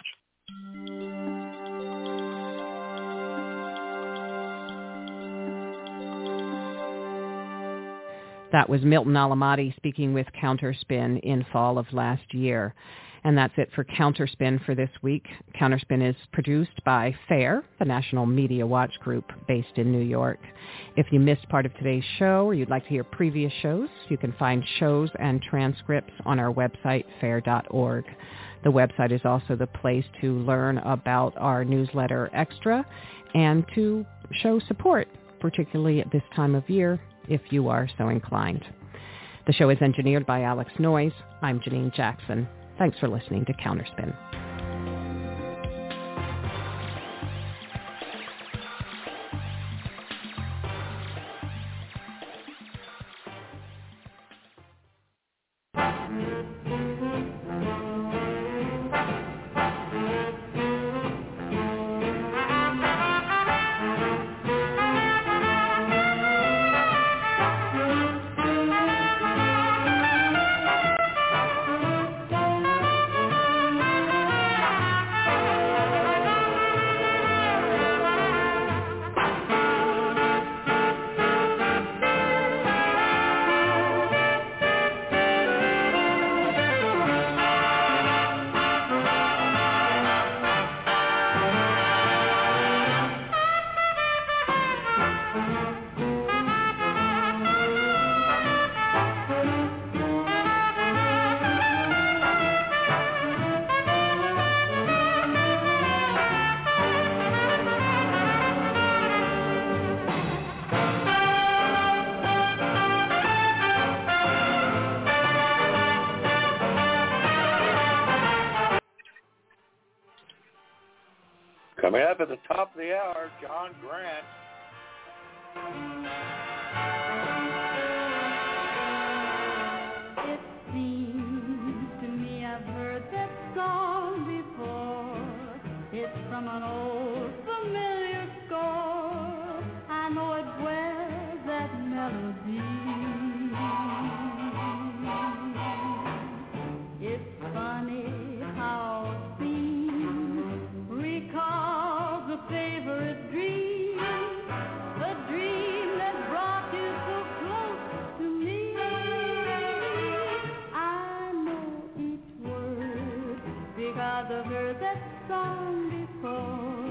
Speaker 15: That was Milton Alamati speaking with Counterspin in fall of last year. And that's it for Counterspin for this week. Counterspin is produced by FAIR, the National Media Watch Group based in New York. If you missed part of today's show or you'd like to hear previous shows, you can find shows and transcripts on our website, fair dot org. The website is also the place to learn about our newsletter Extra and to show support, particularly at this time of year, if you are so inclined. The show is engineered by Alex Noyes. I'm Janine Jackson. Thanks for listening to Counterspin.
Speaker 8: Coming up at the top of the hour, John Grant.
Speaker 17: It seems to me I've heard that song before. It's from an old familiar score. I know it well, that melody. It's funny how it seems recalls a favorite dream, a dream that brought you so close to me. I know each word because I've heard that song before.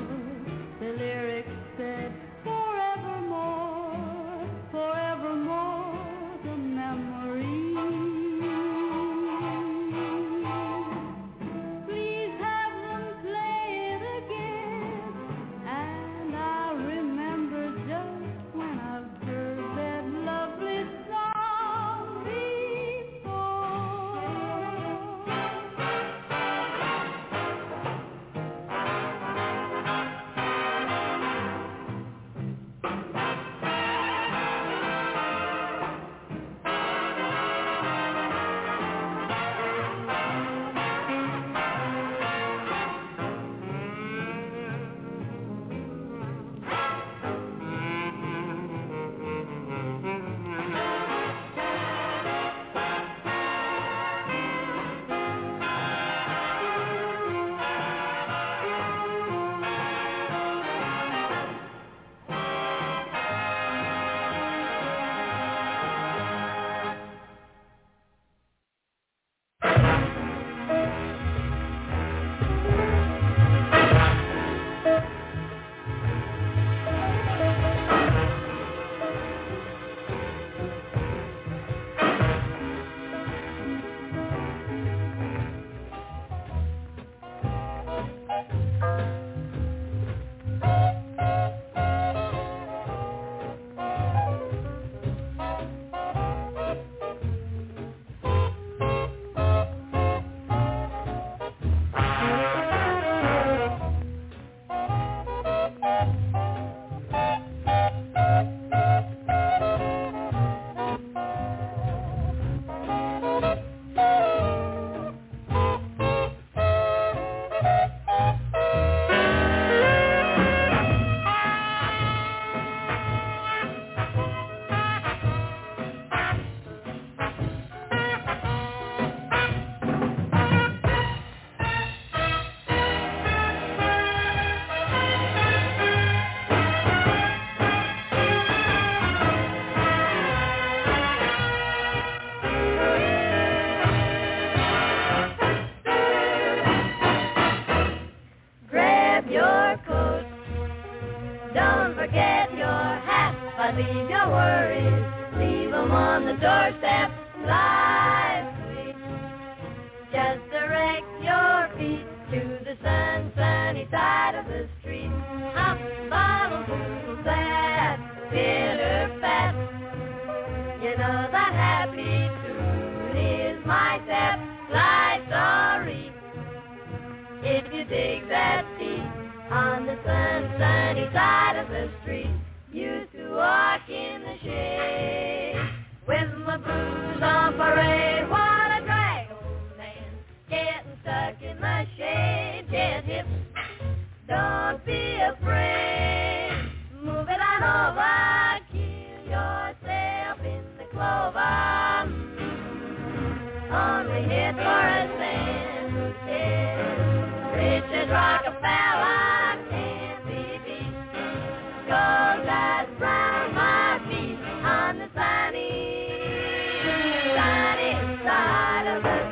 Speaker 18: leave your worries, leave them on the doorstep. Life sweet. Just direct your feet to the sun, sunny side of the street. Hop, bottle, pool, that bitter fat. You know that happy tune is my step. Life story. If you dig that deep on the sun, sunny side of the street, used to walk in the shade with my blues on parade. What a drag, old man, getting stuck in the shade. Get hip, don't be afraid. Move it on over, kill yourself in the clover. Mm, only hit for a cent, yeah. Richard Rockefeller can't be beat. Gold dust round my feet on the sunny, sunny side of the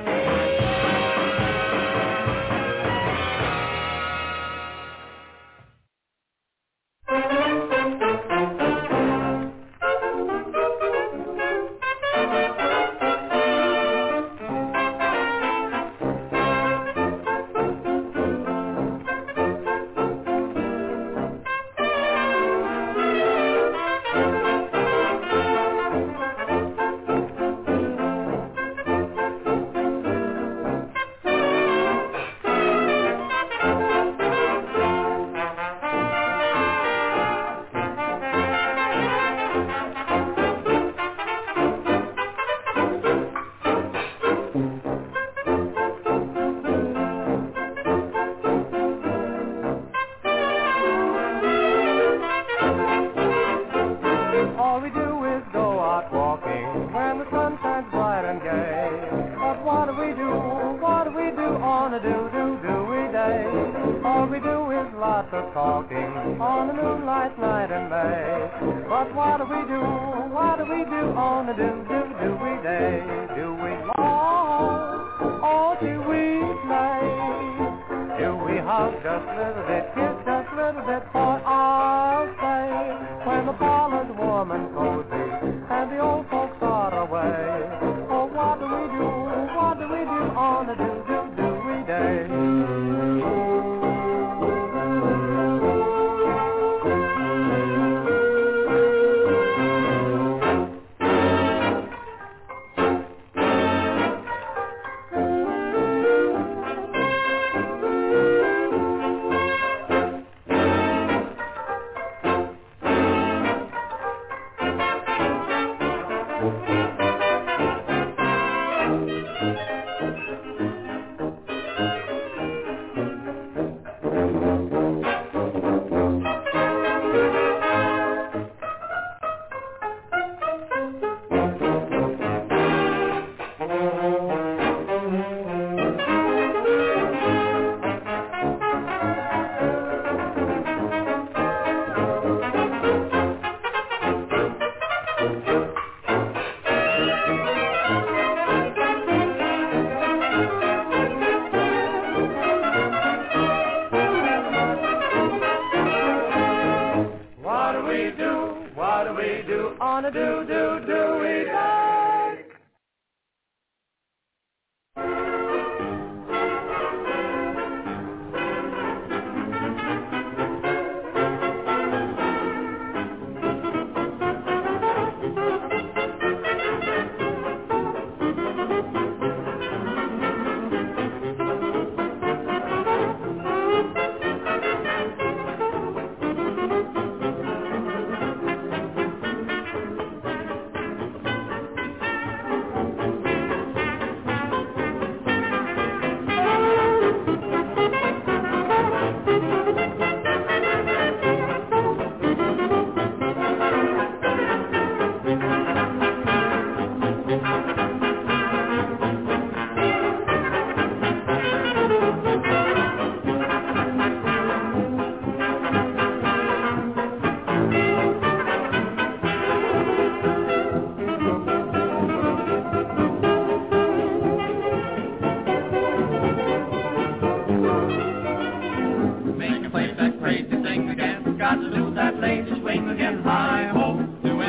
Speaker 19: got to do that lazy swing again. Hi ho, do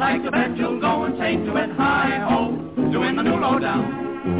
Speaker 19: like the bed, you'll go and take to it. Hi-ho, doing the new lowdown.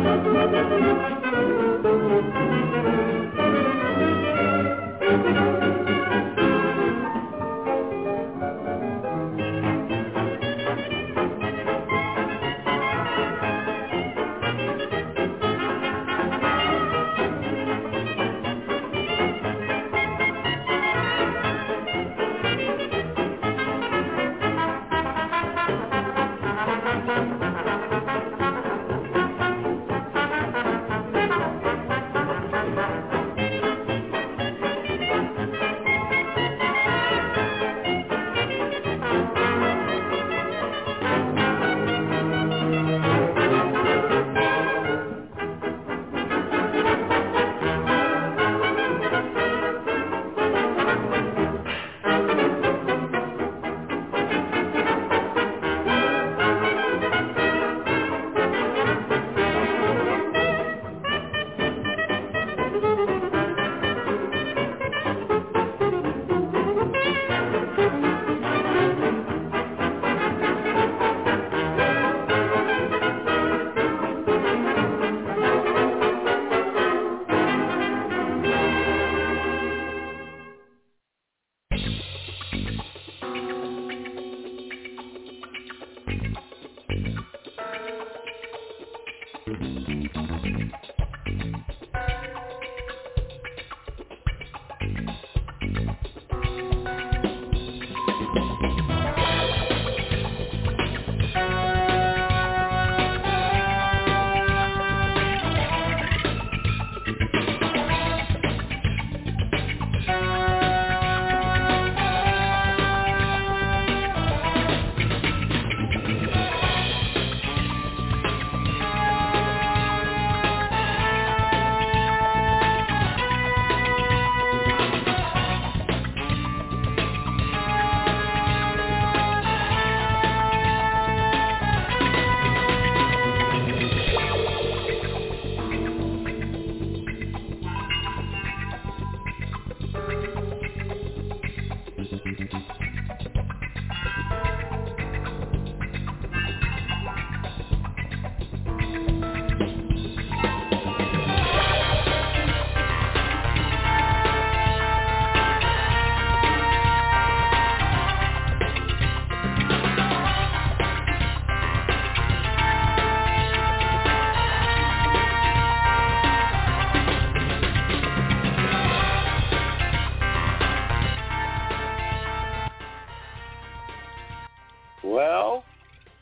Speaker 8: Well,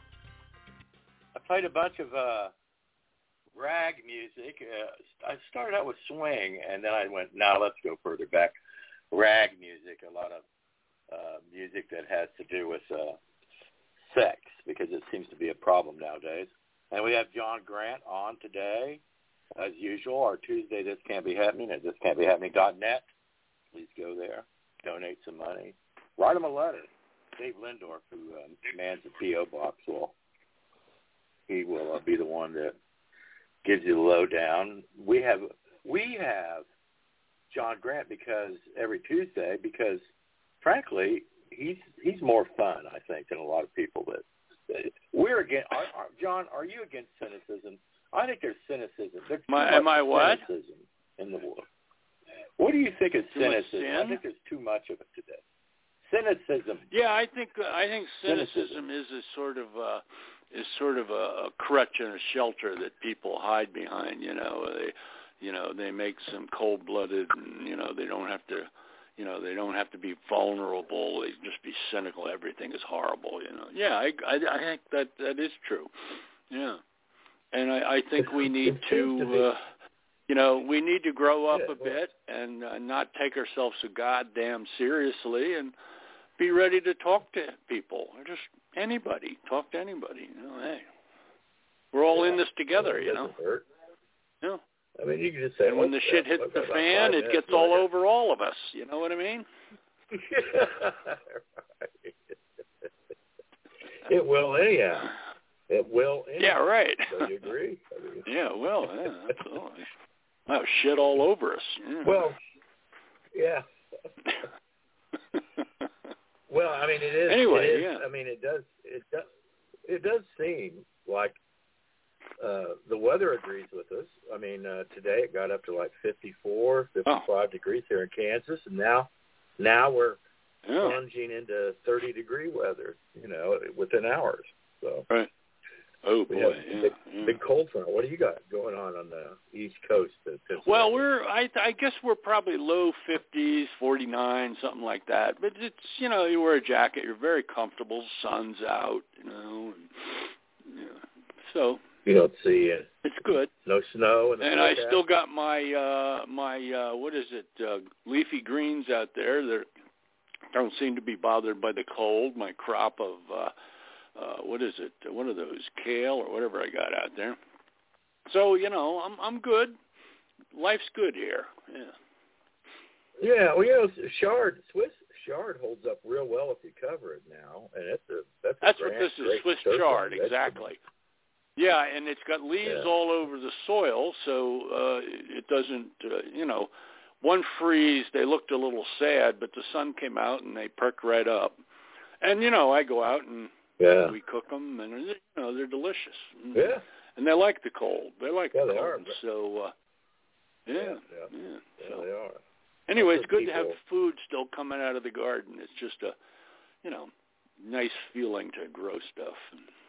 Speaker 8: I played a bunch of uh, rag music. Uh, I started out with swing, and then I went, now let's go further back. Rag music, a lot of uh, music that has to do with uh, sex, because it seems to be a problem nowadays. And we have John Grant on today, as usual, our Tuesday This Can't Be Happening at this can't be happening dot net. Please go there, donate some money, write him a letter. Dave Lindorf, who um, mans the P O box, will he will uh, be the one that gives you the lowdown. We have we have John Grant because every Tuesday because, frankly, he's he's more fun, I think, than a lot of people that we're against. Are, are, John, are you against cynicism? I think there's cynicism. There's too
Speaker 20: My,
Speaker 8: much
Speaker 20: am I what?
Speaker 8: cynicism in the world. What do you think of
Speaker 20: Too much
Speaker 8: cynicism?
Speaker 20: sin?
Speaker 8: I think there's too much of it today. Cynicism.
Speaker 20: Yeah, I think I think cynicism,
Speaker 8: Cynicism.
Speaker 20: is a sort of uh, is sort of a, a crutch and a shelter that people hide behind. You know, they you know they make some cold-blooded, and you know they don't have to, you know they don't have to be vulnerable. They just be cynical. Everything is horrible. You know. Yeah, I I, I think that that is true. Yeah, and I, I think we need to. Uh, You know, we need to grow up a bit and uh, not take ourselves so goddamn seriously and be ready to talk to people. Or just anybody. Talk to anybody. You know, hey, we're all
Speaker 8: Yeah.
Speaker 20: in this together,
Speaker 8: It
Speaker 20: you know.
Speaker 8: doesn't hurt.
Speaker 20: Yeah.
Speaker 8: I mean, you can just say,
Speaker 20: And when the
Speaker 8: "What's
Speaker 20: shit
Speaker 8: that?
Speaker 20: hits
Speaker 8: What's
Speaker 20: the
Speaker 8: that about
Speaker 20: fan,
Speaker 8: five
Speaker 20: it
Speaker 8: minutes
Speaker 20: gets all
Speaker 8: later?"
Speaker 20: over all of us. You know what I mean?
Speaker 8: Right. It will anyhow. It will anyhow.
Speaker 20: Yeah, right.
Speaker 8: Do you agree? I mean,
Speaker 20: Yeah, well, yeah, absolutely. Wow, shit all over us. Yeah.
Speaker 8: Well, yeah. Well, I mean, it is.
Speaker 20: Anyway,
Speaker 8: it is,
Speaker 20: yeah.
Speaker 8: I mean, it does. It does. it does seem like uh, the weather agrees with us. I mean, uh, today it got up to like fifty-four, fifty-five oh. degrees here in Kansas, and now now we're yeah. plunging into thirty degree weather, you know, within hours. So
Speaker 20: right. Oh boy, yeah,
Speaker 8: big,
Speaker 20: yeah.
Speaker 8: big cold front. What do you got going on on the East Coast?
Speaker 20: Well, we're I, I guess we're probably low fifties, forty-nine, something like that. But it's, you know, you wear a jacket, you're very comfortable. Sun's out, you know. And, yeah. So
Speaker 8: you don't see it.
Speaker 20: It's good.
Speaker 8: No snow, and,
Speaker 20: and I still got my uh, my uh, what is it? Uh, leafy greens out there that don't seem to be bothered by the cold. My crop of uh, Uh, what is it? One of those kale or whatever I got out there. So you know, I'm I'm good. Life's good here. Yeah.
Speaker 8: Yeah. Well, you know, chard, Swiss chard holds up real well if you cover it now, and it's a that's, a
Speaker 20: that's
Speaker 8: grand,
Speaker 20: what this is. Swiss
Speaker 8: turkey.
Speaker 20: chard,
Speaker 8: That's
Speaker 20: exactly. Yeah, and it's got leaves
Speaker 8: yeah.
Speaker 20: all over the soil, so uh, it doesn't. Uh, you know, one freeze, they looked a little sad, but the sun came out and they perked right up. And you know, I go out and
Speaker 8: Yeah.
Speaker 20: we cook them, and you know they're delicious.
Speaker 8: Yeah,
Speaker 20: and they like the cold. They like
Speaker 8: yeah,
Speaker 20: the
Speaker 8: they
Speaker 20: cold.
Speaker 8: are.
Speaker 20: So, uh, yeah,
Speaker 8: yeah, yeah.
Speaker 20: yeah.
Speaker 8: yeah
Speaker 20: so.
Speaker 8: they are.
Speaker 20: Anyway, it's good
Speaker 8: people...
Speaker 20: to have food still coming out of the garden. It's just a, you know, nice feeling to grow stuff.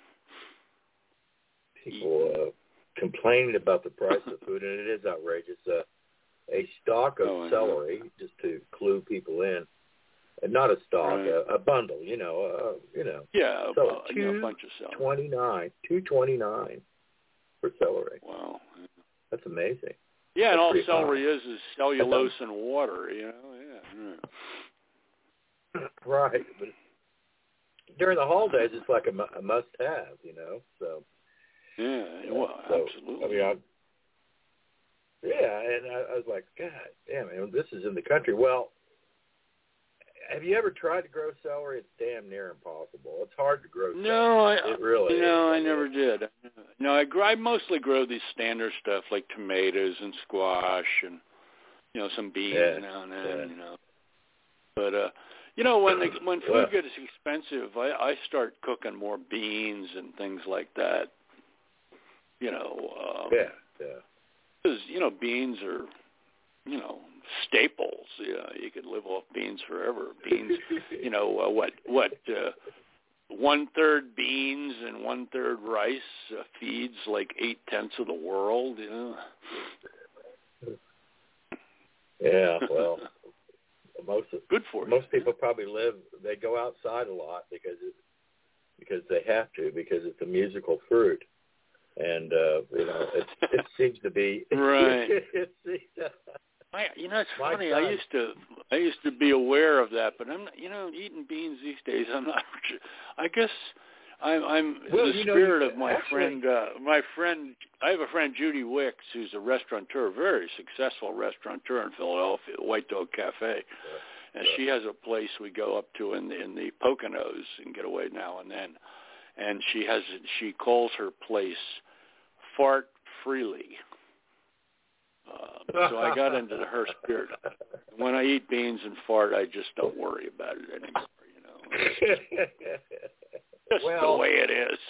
Speaker 8: People uh, complaining about the price of food, and it is outrageous. Uh, a stalk of
Speaker 20: oh,
Speaker 8: celery, just to clue people in. Not a stalk,
Speaker 20: right.
Speaker 8: a, a bundle, you know, uh, you know.
Speaker 20: Yeah,
Speaker 8: so
Speaker 20: uh,
Speaker 8: two
Speaker 20: you know, a bunch of celery.
Speaker 8: twenty-nine, two twenty-nine for celery.
Speaker 20: Wow,
Speaker 8: that's amazing.
Speaker 20: Yeah,
Speaker 8: that's
Speaker 20: and all celery
Speaker 8: high.
Speaker 20: is is cellulose and water, you know. Yeah.
Speaker 8: Right, but during the holidays, it's like a, a must-have, you know. So.
Speaker 20: Yeah, well,
Speaker 8: so,
Speaker 20: absolutely.
Speaker 8: I mean, I, yeah, and I, I was like, God damn, man, this is in the country. Well. Have you ever tried to grow celery? It's damn near impossible. It's hard to grow celery.
Speaker 20: No, I,
Speaker 8: it really
Speaker 20: no,
Speaker 8: is.
Speaker 20: I never did. No, I, grow, I mostly grow these standard stuff like tomatoes and squash and, you know, some beans
Speaker 8: yeah.
Speaker 20: now and then,
Speaker 8: yeah.
Speaker 20: you know. But, uh, you know, when the, when food
Speaker 8: well,
Speaker 20: gets expensive, I, I start cooking more beans and things like that. You know. Um,
Speaker 8: yeah, yeah.
Speaker 20: Because, you know, beans are, you know, staples. Yeah, you could live off beans forever. Beans, you know, uh, what what uh, one third beans and one third rice uh, feeds like eight tenths of the world. You know.
Speaker 8: Yeah, well, most of,
Speaker 20: good for
Speaker 8: most
Speaker 20: you.
Speaker 8: people probably live. They go outside a lot because it, because they have to because it's a musical fruit, and uh, you know it, it seems to be
Speaker 20: right.
Speaker 8: it seems to,
Speaker 20: I, you know, it's
Speaker 8: My
Speaker 20: funny.
Speaker 8: son.
Speaker 20: I used to, I used to be aware of that, but I'm, not, you know, eating beans these days. I'm not. I guess I'm, I'm
Speaker 8: well,
Speaker 20: the
Speaker 8: you know,
Speaker 20: spirit
Speaker 8: you,
Speaker 20: of my
Speaker 8: actually,
Speaker 20: friend. Uh, my friend, I have a friend, Judy Wicks, who's a restaurateur, very successful restaurateur in Philadelphia, White Dog Cafe, and she has a place we go up to in the, in the Poconos and get away now and then. And she has, she calls her place Fart Freely. Uh, so I got into the, her spirit. When I eat beans and fart, I just don't worry about it anymore. You know, it's just
Speaker 8: well,
Speaker 20: the way it is.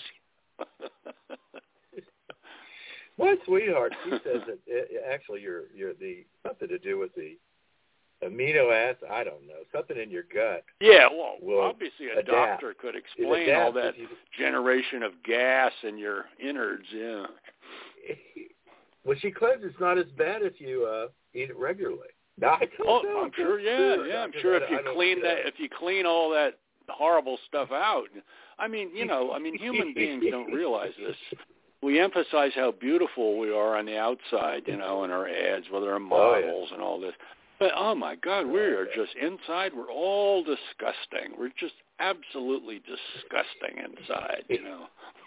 Speaker 8: my sweetheart, she says that it, actually you're you're the something to do with the amino acid. I don't know, something in your gut.
Speaker 20: Yeah, well,
Speaker 8: will
Speaker 20: obviously a
Speaker 8: adapt.
Speaker 20: doctor could explain all that
Speaker 8: you,
Speaker 20: generation of gas in your innards. Yeah.
Speaker 8: Well, she claims it's not as bad if you uh, eat it regularly. No, I don't
Speaker 20: oh,
Speaker 8: know.
Speaker 20: I'm sure. Yeah,
Speaker 8: sure.
Speaker 20: yeah. I'm sure if you clean that, if you clean all that horrible stuff out. I mean, you know, I mean, human beings don't realize this. We emphasize how beautiful we are on the outside, you know, in our ads, whether they're models
Speaker 8: oh, yeah.
Speaker 20: and all this. But oh my God, we are just inside. We're all disgusting. We're just absolutely disgusting inside, you know.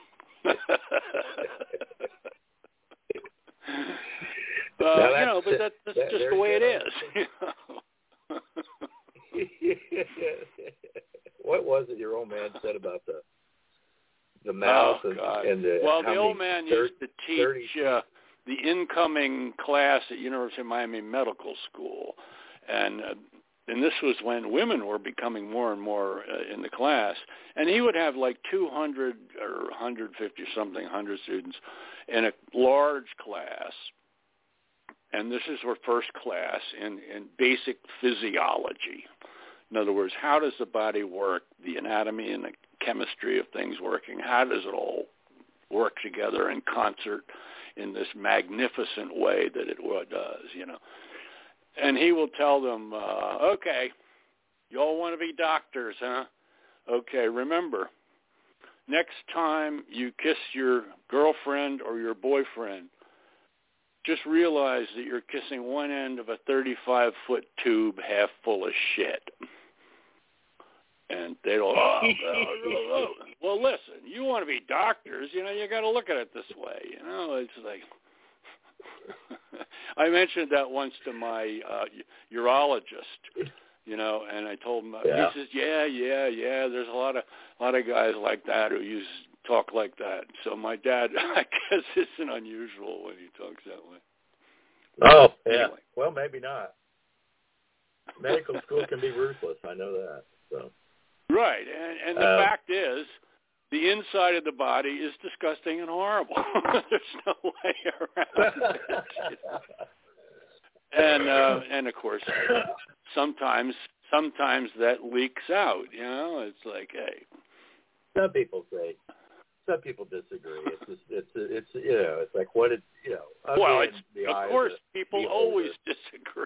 Speaker 20: Uh, you know, but that, that's
Speaker 8: that,
Speaker 20: just the way it is. You know?
Speaker 8: What was it your old man said about the the mouth
Speaker 20: oh,
Speaker 8: and,
Speaker 20: God.
Speaker 8: and the
Speaker 20: well,
Speaker 8: how
Speaker 20: the old
Speaker 8: many,
Speaker 20: man
Speaker 8: thirty,
Speaker 20: used to teach uh, the incoming class at University of Miami Medical School, and uh, and this was when women were becoming more and more uh, in the class, and he would have like two hundred or one hundred fifty something, one hundred students in a large class, and this is her first class in, in basic physiology. In other words, how does the body work, the anatomy and the chemistry of things working, how does it all work together in concert in this magnificent way that it does, you know. And he will tell them, uh, okay, you all want to be doctors, huh? Okay, remember, next time you kiss your girlfriend or your boyfriend, just realize that you're kissing one end of a thirty-five foot tube half full of shit. And they'll, oh, oh, oh, oh. Well, listen, you want to be doctors, you know, you got to look at it this way, you know. It's like, I mentioned that once to my uh, urologist, you know, and I told him, yeah. He says, yeah, yeah, yeah, there's a lot of a lot of guys like that who use talk like that. So my dad, I guess, isn't unusual when he talks that way.
Speaker 8: Oh, yeah.
Speaker 20: Anyway.
Speaker 8: Well, maybe not. Medical school can be ruthless. I know that. So.
Speaker 20: Right, and, and the
Speaker 8: uh,
Speaker 20: fact is, the inside of the body is disgusting and horrible. There's no way around it. And uh, and of course, sometimes sometimes that leaks out. You know, it's like, hey.
Speaker 8: Some people say. Some people disagree. It's just, it's it's you know it's like what it you know.
Speaker 20: Well, it's
Speaker 8: the
Speaker 20: of course
Speaker 8: the,
Speaker 20: people
Speaker 8: the
Speaker 20: always disagree.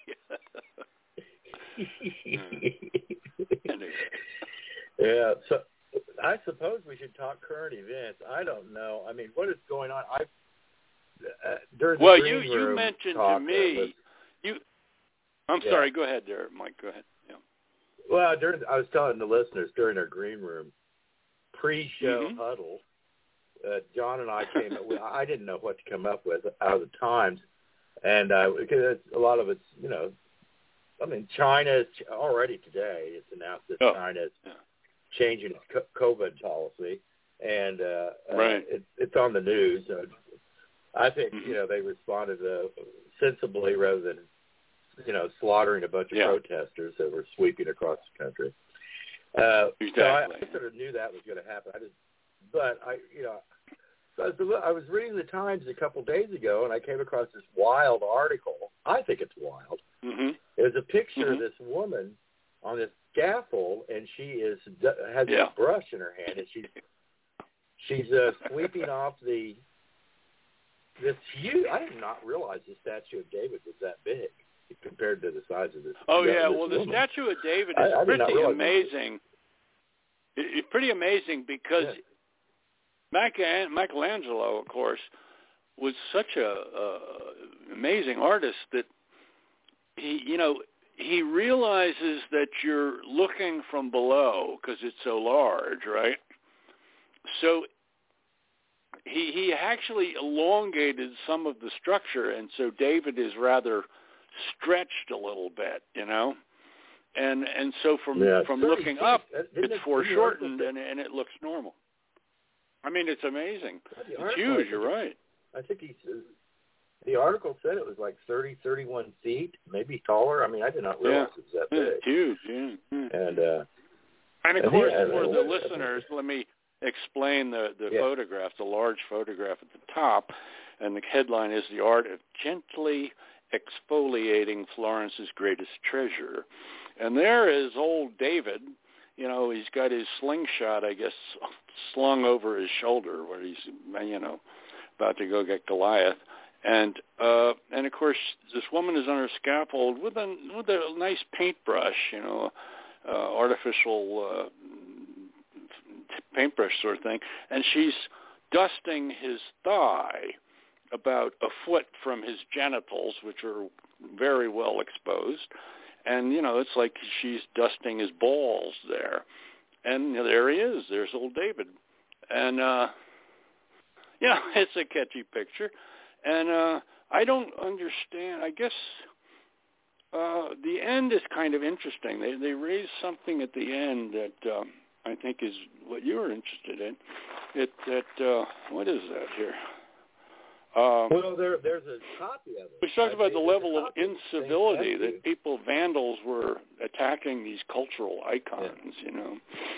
Speaker 8: Yeah, so I suppose we should talk current events. I don't know. I mean, what is going on? I uh, during the
Speaker 20: well,
Speaker 8: green
Speaker 20: you
Speaker 8: room
Speaker 20: you mentioned
Speaker 8: talk,
Speaker 20: to me.
Speaker 8: was,
Speaker 20: you, I'm
Speaker 8: yeah.
Speaker 20: sorry. Go ahead, there, Mike. Go ahead. Yeah.
Speaker 8: Well, during I was telling the listeners during our green room pre-show
Speaker 20: mm-hmm.
Speaker 8: huddle, uh, John and I came up with. I didn't know what to come up with out of the Times, and uh, because a lot of it's you know. I mean, China already today it's announced that
Speaker 20: oh.
Speaker 8: China is
Speaker 20: yeah.
Speaker 8: changing its COVID policy, and uh,
Speaker 20: right.
Speaker 8: uh, it's it's on the news. Uh, I think
Speaker 20: mm-hmm.
Speaker 8: you know they responded uh, sensibly rather than you know slaughtering a bunch of
Speaker 20: yeah.
Speaker 8: protesters that were sweeping across the country. Uh,
Speaker 20: exactly.
Speaker 8: So I, I sort of knew that was going to happen. I just, but I you know. I was, I was reading the Times a couple days ago, and I came across this wild article. I think it's wild.
Speaker 20: Mm-hmm.
Speaker 8: There's a picture
Speaker 20: mm-hmm.
Speaker 8: of this woman on this scaffold, and she is has
Speaker 20: yeah.
Speaker 8: a brush in her hand, and she's she's uh, sweeping off the this huge. I did not realize the statue of David was that big compared to the size of this.
Speaker 20: Oh
Speaker 8: you know,
Speaker 20: yeah,
Speaker 8: this
Speaker 20: well
Speaker 8: woman.
Speaker 20: the statue of David is
Speaker 8: I, I
Speaker 20: pretty amazing. It's pretty amazing because.
Speaker 8: Yeah.
Speaker 20: Michelangelo, of course, was such a, a amazing artist that he, you know, he realizes that you're looking from below because it's so large, right? So he he actually elongated some of the structure, and so David is rather stretched a little bit, you know. And and so from
Speaker 8: yeah,
Speaker 20: from looking
Speaker 8: feet.
Speaker 20: up,
Speaker 8: Isn't
Speaker 20: it's
Speaker 8: it,
Speaker 20: foreshortened and and it looks normal. I mean, it's amazing. It's huge. You're right.
Speaker 8: I think he's. The article said it was like thirty, thirty-one feet, maybe taller. I mean, I did not realize
Speaker 20: yeah.
Speaker 8: it was that
Speaker 20: yeah,
Speaker 8: big.
Speaker 20: It's huge. Yeah.
Speaker 8: And uh,
Speaker 20: and of
Speaker 8: and
Speaker 20: course,
Speaker 8: yeah,
Speaker 20: for
Speaker 8: and,
Speaker 20: the
Speaker 8: uh,
Speaker 20: listeners, let me explain the the
Speaker 8: yeah.
Speaker 20: photograph, the large photograph at the top, and the headline is "The Art of Gently Exfoliating Florence's Greatest Treasure," and there is old David. You know, he's got his slingshot, I guess, slung over his shoulder where he's, you know, about to go get Goliath. And, uh, and of course, this woman is on her scaffold with a, with a nice paintbrush, you know, uh, artificial uh, paintbrush sort of thing. And she's dusting his thigh about a foot from his genitals, which are very well exposed. And, you know, it's like she's dusting his balls there. And you know, there he is. There's old David. And, uh, yeah, it's a catchy picture. And uh, I don't understand. I guess uh, the end is kind of interesting. They they raise something at the end that um, I think is what you're interested in. It that uh, what is that here? Um,
Speaker 8: well, there, there's a copy of it.
Speaker 20: We talked about the level of incivility
Speaker 8: of
Speaker 20: that people, vandals, were attacking these cultural icons,
Speaker 8: yeah.
Speaker 20: you know.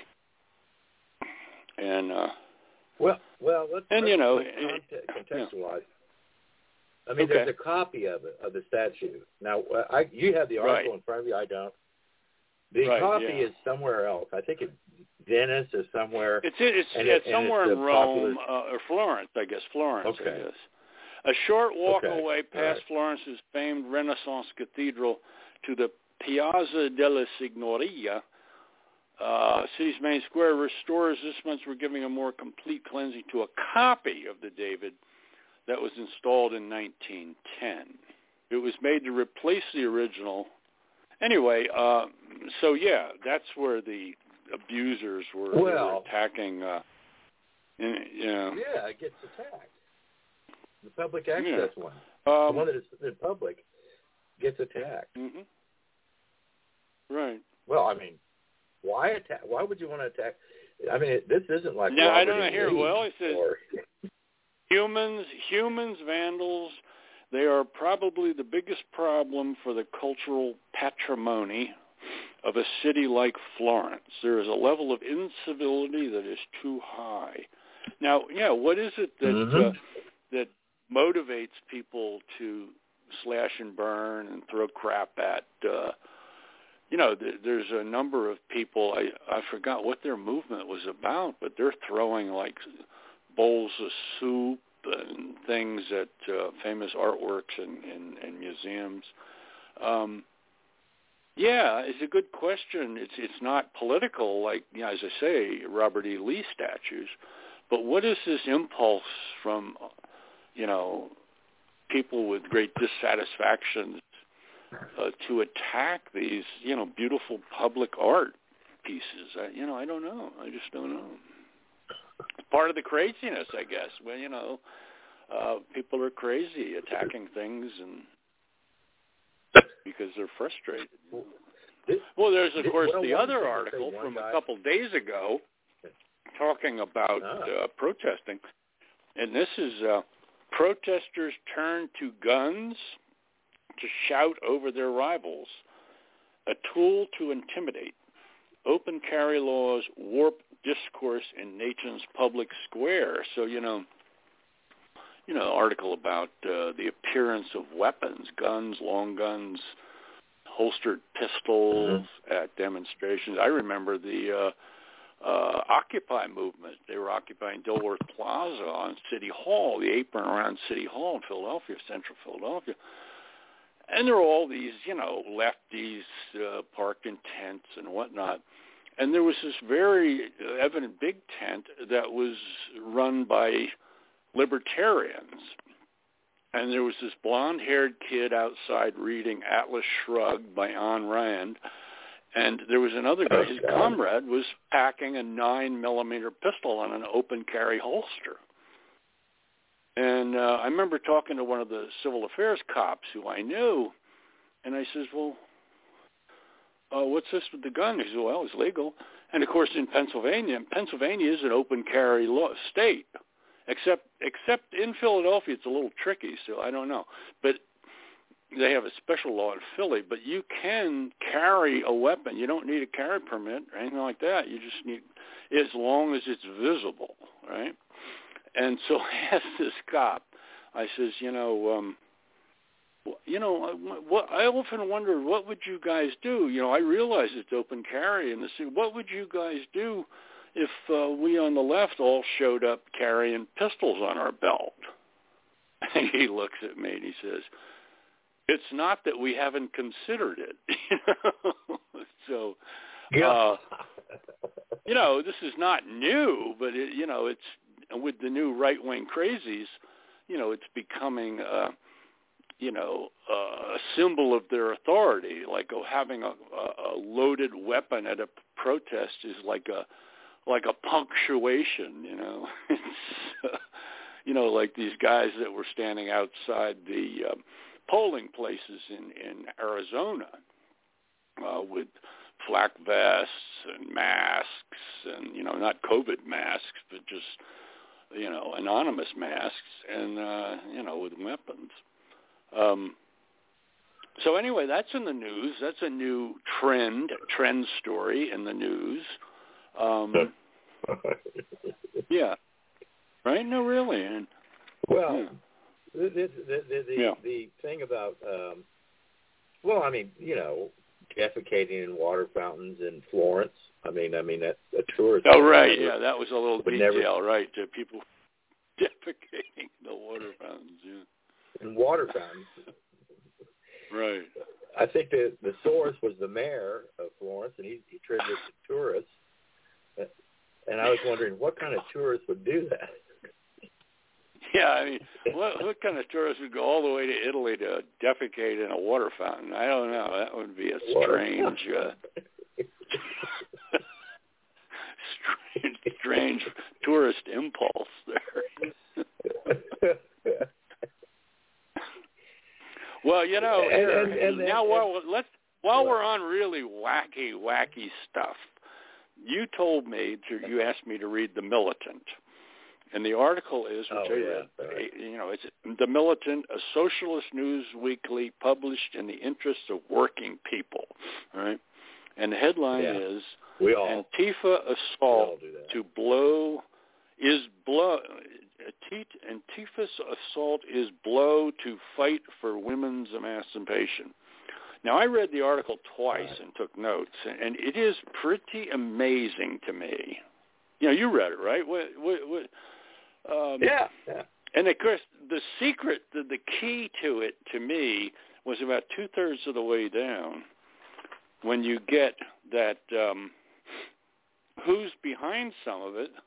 Speaker 20: And uh,
Speaker 8: well, well, let's,
Speaker 20: and
Speaker 8: let's,
Speaker 20: you know,
Speaker 8: let's contextualize.
Speaker 20: Yeah.
Speaker 8: I mean,
Speaker 20: okay.
Speaker 8: there's a copy of it of the statue. Now, I, you have the article
Speaker 20: right.
Speaker 8: in front of you. I don't. The
Speaker 20: right,
Speaker 8: copy
Speaker 20: yeah.
Speaker 8: is somewhere else. I think it's Venice or somewhere.
Speaker 20: It's it's,
Speaker 8: and
Speaker 20: yeah,
Speaker 8: it,
Speaker 20: it's somewhere
Speaker 8: it's
Speaker 20: in Rome
Speaker 8: popular...
Speaker 20: uh, or Florence, I guess. Florence,
Speaker 8: okay.
Speaker 20: I guess. A short walk
Speaker 8: okay.
Speaker 20: away past
Speaker 8: right.
Speaker 20: Florence's famed Renaissance cathedral to the Piazza della Signoria, uh, city's main square, restorers this month were giving a more complete cleansing to a copy of the David that was installed in nineteen ten. It was made to replace the original. Anyway, uh, so yeah, that's where the abusers were,
Speaker 8: well,
Speaker 20: were attacking. Uh, in, you know.
Speaker 8: Yeah, it gets attacked. The public access
Speaker 20: yeah.
Speaker 8: one,
Speaker 20: um,
Speaker 8: the one that is in public, gets attacked.
Speaker 20: Mm-hmm. Right.
Speaker 8: Well, I mean, why attack? Why would you want to attack? I mean, this isn't like
Speaker 20: no,
Speaker 8: Robert
Speaker 20: I don't know.
Speaker 8: E.
Speaker 20: Here,
Speaker 8: Lee
Speaker 20: well, it says
Speaker 8: or...
Speaker 20: humans, humans, vandals. They are probably the biggest problem for the cultural patrimony of a city like Florence. There is a level of incivility that is too high. Now, yeah, what is it that
Speaker 8: mm-hmm.
Speaker 20: uh, that motivates people to slash and burn and throw crap at? Uh, you know, th- there's a number of people. I I forgot what their movement was about, but they're throwing like bowls of soup and things at uh, famous artworks and, and, and museums. Um, yeah, it's a good question. It's it's not political, like, you know, as I say, Robert E. Lee statues. But what is this impulse from, you know, people with great dissatisfaction uh, to attack these, you know, beautiful public art pieces? I, you know, I don't know. I just don't know. Part of the craziness, I guess. Well, you know, uh, people are crazy attacking things, and because they're frustrated. Well, there's of course the other article from a couple days ago talking about uh, protesting, and this is uh, protesters turn to guns to shout over their rivals, a tool to intimidate. Open carry laws warp discourse in nation's public square. So, you know, you know, article about uh, the appearance of weapons, guns, long guns, holstered pistols mm-hmm. at demonstrations. I remember the uh, uh, Occupy movement. They were occupying Dilworth Plaza on City Hall, the apron around City Hall in Philadelphia, central Philadelphia. And there were all these, you know, lefties uh, parked in tents and whatnot. And there was this very evident big tent that was run by libertarians. And there was this blonde-haired kid outside reading Atlas Shrugged by Ayn Rand. And there was another guy, his comrade, was packing a nine millimeter pistol on an open carry holster. And uh, I remember talking to one of the civil affairs cops who I knew, and I says, well, uh, what's this with the gun? He says, well, it's legal. And, of course, in Pennsylvania, Pennsylvania is an open carry law state, except except in Philadelphia it's a little tricky, so I don't know. But they have a special law in Philly, but you can carry a weapon. You don't need a carry permit or anything like that. You just need, as long as it's visible, right? And so I asked this cop, I says, you know, um, you know, what, I often wonder, what would you guys do? You know, I realize it's open carry in the city. What would you guys do if uh, we on the left all showed up carrying pistols on our belt? And he looks at me and he says, it's not that we haven't considered it. You know? So,
Speaker 8: yeah.
Speaker 20: uh, you know, this is not new, but, it, you know, it's, with the new right-wing crazies, you know, it's becoming, uh, you know, uh, a symbol of their authority. Like oh, having a, a loaded weapon at a protest is like a like a punctuation. You know, it's, uh, you know, like these guys that were standing outside the um, polling places in in Arizona uh, with flak vests and masks, and you know, not COVID masks, but just you know, anonymous masks and, uh, you know, with weapons. Um, so anyway, that's in the news. That's a new trend, trend story in the news. Um, yeah. Right? No, really. And,
Speaker 8: well,
Speaker 20: yeah.
Speaker 8: the, the, the, the, the,
Speaker 20: yeah.
Speaker 8: the thing about, um, well, I mean, you know, defecating in water fountains in Florence. I mean, I mean, that's a tourist.
Speaker 20: Oh, right, never, yeah, that was a little detail,
Speaker 8: never,
Speaker 20: right, to people defecating the water fountains, yeah.
Speaker 8: In water fountains.
Speaker 20: Right.
Speaker 8: I think the the source was the mayor of Florence, and he, he attributed it to tourists. And I was wondering, what kind of tourist would do that?
Speaker 20: Yeah, I mean, what, what kind of tourist would go all the way to Italy to defecate in a water fountain? I don't know. That would be a strange, uh, strange, strange tourist impulse there. Well, you know,
Speaker 8: and, and, and,
Speaker 20: now
Speaker 8: and,
Speaker 20: while let's while we're on really wacky, wacky stuff, you told me to, you asked me to read The Militant. And the article is, which
Speaker 8: oh,
Speaker 20: I
Speaker 8: yeah,
Speaker 20: read,
Speaker 8: right.
Speaker 20: you know, it's The Militant, a socialist news weekly published in the interests of working people, all right? And the headline
Speaker 8: yeah.
Speaker 20: is,
Speaker 8: we all,
Speaker 20: Antifa assault to blow is blow, Antifa's assault is blow to fight for women's emancipation. Now, I read the article twice right. and took notes, and it is pretty amazing to me. You know, you read it, right? What, what, what, Um,
Speaker 8: yeah, yeah.
Speaker 20: And of course, the secret, the, the key to it, to me, was about two-thirds of the way down when you get that um, who's behind some of it?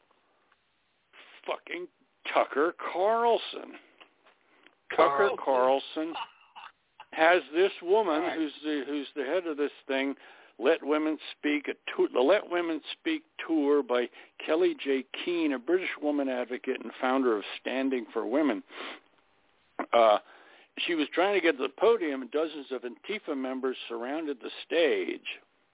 Speaker 20: Fucking Tucker Carlson. Tucker
Speaker 8: Carlson,
Speaker 20: Carlson has this woman right. who's the who's the head of this thing. Let Women Speak, a tour, the Let Women Speak tour by Kelly J. Keane, a British woman advocate and founder of Standing for Women. Uh, she was trying to get to the podium, and dozens of Antifa members surrounded the stage.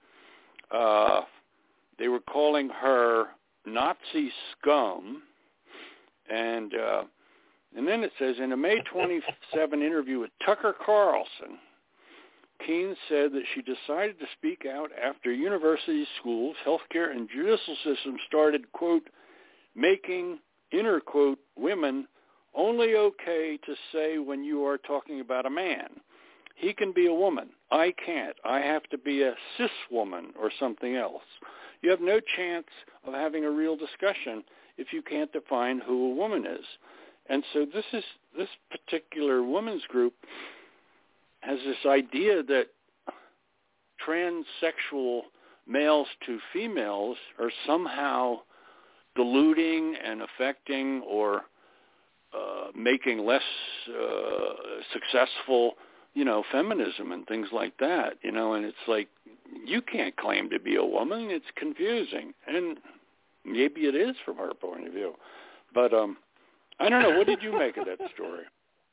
Speaker 20: Uh, they were calling her Nazi scum, and uh, and then it says, in a May twenty-seventh interview with Tucker Carlson, Keane said that she decided to speak out after universities, schools, healthcare, and judicial systems started, quote, making, inner quote, women only okay to say when you are talking about a man. He can be a woman. I can't. I have to be a cis woman or something else. You have no chance of having a real discussion if you can't define who a woman is. And so this is this particular women's group has this idea that transsexual males to females are somehow diluting and affecting or uh, making less uh, successful, you know, feminism and things like that, you know, and it's like, you can't claim to be a woman. It's confusing. And maybe it is from her point of view. But um, I don't know. What did you make of that story?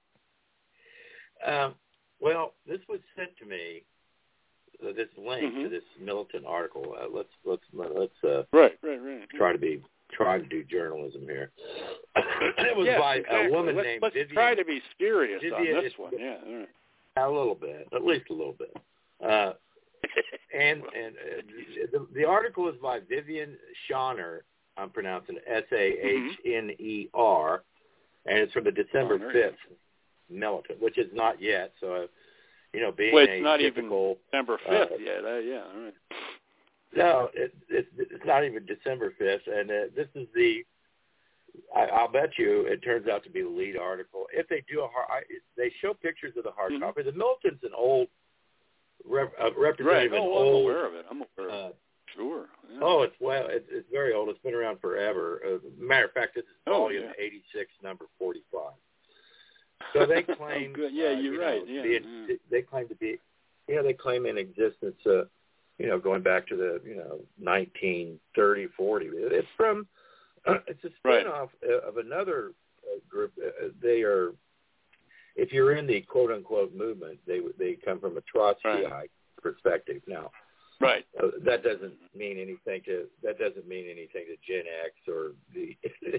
Speaker 8: Um. Well, this was sent to me. Uh, this link mm-hmm. to this Militant article. Uh, let's let's let's uh,
Speaker 20: right, right, right.
Speaker 8: Try to be try to do journalism here. It was
Speaker 20: yes,
Speaker 8: by
Speaker 20: exactly.
Speaker 8: a woman
Speaker 20: let's,
Speaker 8: named
Speaker 20: let's
Speaker 8: Vivian.
Speaker 20: Try to be serious
Speaker 8: Vivian,
Speaker 20: on this one. Yeah, all right.
Speaker 8: A little bit, at least a little bit. Uh, and and uh, the, the article is by Vivian Schauner. I'm pronouncing it S A H N E R, and it's from the December fifth. Militant, which is not yet. So, uh, you know, being
Speaker 20: well, it's
Speaker 8: a
Speaker 20: not
Speaker 8: typical,
Speaker 20: even December fifth uh, yet. Uh, yeah, all right.
Speaker 8: No, it, it, it's not even December fifth, and uh, this is the. I, I'll bet you it turns out to be the lead article. If they do a hard, I, they show pictures of the hard
Speaker 20: mm-hmm.
Speaker 8: copy. The Militant's an old rep, uh, representative.
Speaker 20: Right.
Speaker 8: An
Speaker 20: Oh,
Speaker 8: old,
Speaker 20: I'm aware of it. I'm aware of it. Uh, Sure. Yeah.
Speaker 8: Oh, it's well, it's, it's very old. It's been around forever. Uh, matter of fact, this is volume
Speaker 20: oh, yeah.
Speaker 8: eighty-six, number forty-five. So they claim,
Speaker 20: oh, good. Yeah,
Speaker 8: uh,
Speaker 20: you're
Speaker 8: you
Speaker 20: right.
Speaker 8: know,
Speaker 20: Yeah,
Speaker 8: be,
Speaker 20: yeah.
Speaker 8: They claim to be, you know, they claim in existence, uh, you know, going back to the, you know, nineteen thirty, forty. It's from, uh, it's a spin-off right. of another uh, group. Uh, they are, if you're in the quote-unquote movement, they they come from a Trotskyite right. perspective. Now,
Speaker 20: Right.
Speaker 8: Uh, that doesn't mean anything to that doesn't mean anything to Gen X or the.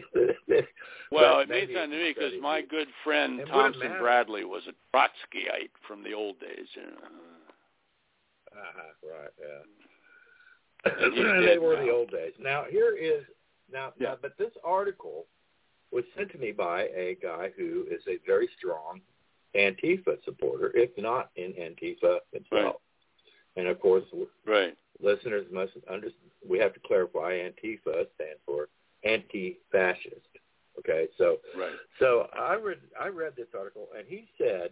Speaker 20: Well, it means something to me because my good friend
Speaker 8: and
Speaker 20: Thompson Bradley was a Trotskyite from the old days. You know.
Speaker 8: Uh-huh, right. Yeah. They were
Speaker 20: now.
Speaker 8: the old days. Now here is now,
Speaker 20: yeah.
Speaker 8: now, but this article was sent to me by a guy who is a very strong Antifa supporter, if not in Antifa himself.
Speaker 20: Right.
Speaker 8: And of course,
Speaker 20: right.
Speaker 8: listeners must understand. We have to clarify. Antifa stands for anti-fascist. Okay, so
Speaker 20: right.
Speaker 8: so I read I read this article, and he said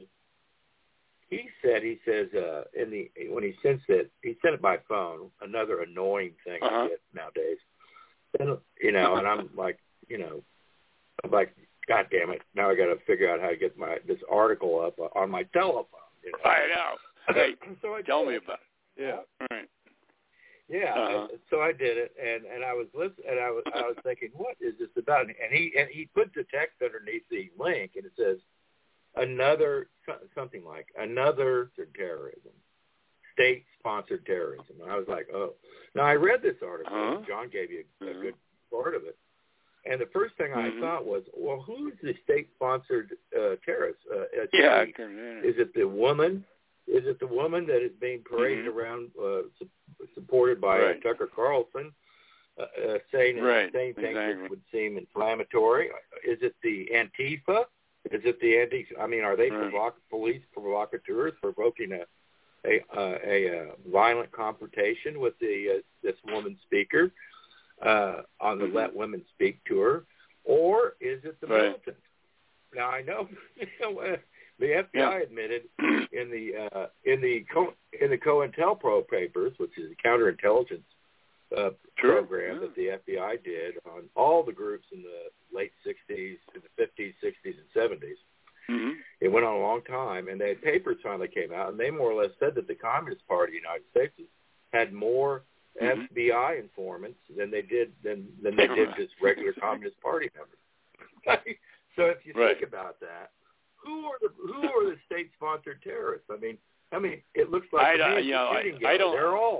Speaker 8: he said he says uh, in the when he sends it he sent it by phone. Another annoying thing
Speaker 20: uh-huh.
Speaker 8: I get nowadays. And, you know, and I'm like, you know, I'm like, God damn it! Now I got to figure out how to get my this article up on my telephone. You know?
Speaker 20: I know. Hey,
Speaker 8: so I
Speaker 20: tell
Speaker 8: did.
Speaker 20: me about it. Yeah. All right.
Speaker 8: Yeah.
Speaker 20: Uh-huh.
Speaker 8: And so I did it, and, and I was listening, and I was I was thinking, what is this about? And he and he put the text underneath the link, and it says another something like another terrorism, state-sponsored terrorism. And I was like, oh. Now I read this article.
Speaker 20: Uh-huh.
Speaker 8: And John gave you a, a
Speaker 20: uh-huh.
Speaker 8: good part of it. And the first thing
Speaker 20: mm-hmm.
Speaker 8: I thought was, well, who is the state-sponsored uh, terrorist? Uh, uh,
Speaker 20: yeah, I can, yeah.
Speaker 8: Is it the woman? Is it the woman that is being paraded
Speaker 20: mm-hmm.
Speaker 8: around, uh, su- supported by
Speaker 20: right.
Speaker 8: uh, Tucker Carlson, uh, uh, saying
Speaker 20: right.
Speaker 8: saying things
Speaker 20: exactly.
Speaker 8: that would seem inflammatory? Is it the Antifa? Is it the anti? I mean, are they
Speaker 20: right.
Speaker 8: provoc- police provocateurs provoking a a, uh, a, a violent confrontation with the uh, this woman speaker uh, on the
Speaker 20: mm-hmm.
Speaker 8: Let Women Speak tour, or is it the
Speaker 20: right.
Speaker 8: militant? Now I know, you know uh, the F B I
Speaker 20: yeah.
Speaker 8: admitted in the uh, in the Co- in the COINTELPRO papers, which is a counterintelligence uh, program
Speaker 20: yeah.
Speaker 8: that the F B I did on all the groups in the late sixties, in the fifties, sixties, and seventies.
Speaker 20: Mm-hmm.
Speaker 8: It went on a long time, and the papers finally came out, and they more or less said that the Communist Party of the United States had more
Speaker 20: mm-hmm.
Speaker 8: F B I informants than they did than than they did just regular Communist Party members. So if you
Speaker 20: right.
Speaker 8: think about that, who are the who are the state-sponsored terrorists? I mean, I mean, it looks like
Speaker 20: I,
Speaker 8: to me
Speaker 20: you know,
Speaker 8: shooting
Speaker 20: I, I don't.
Speaker 8: They're all.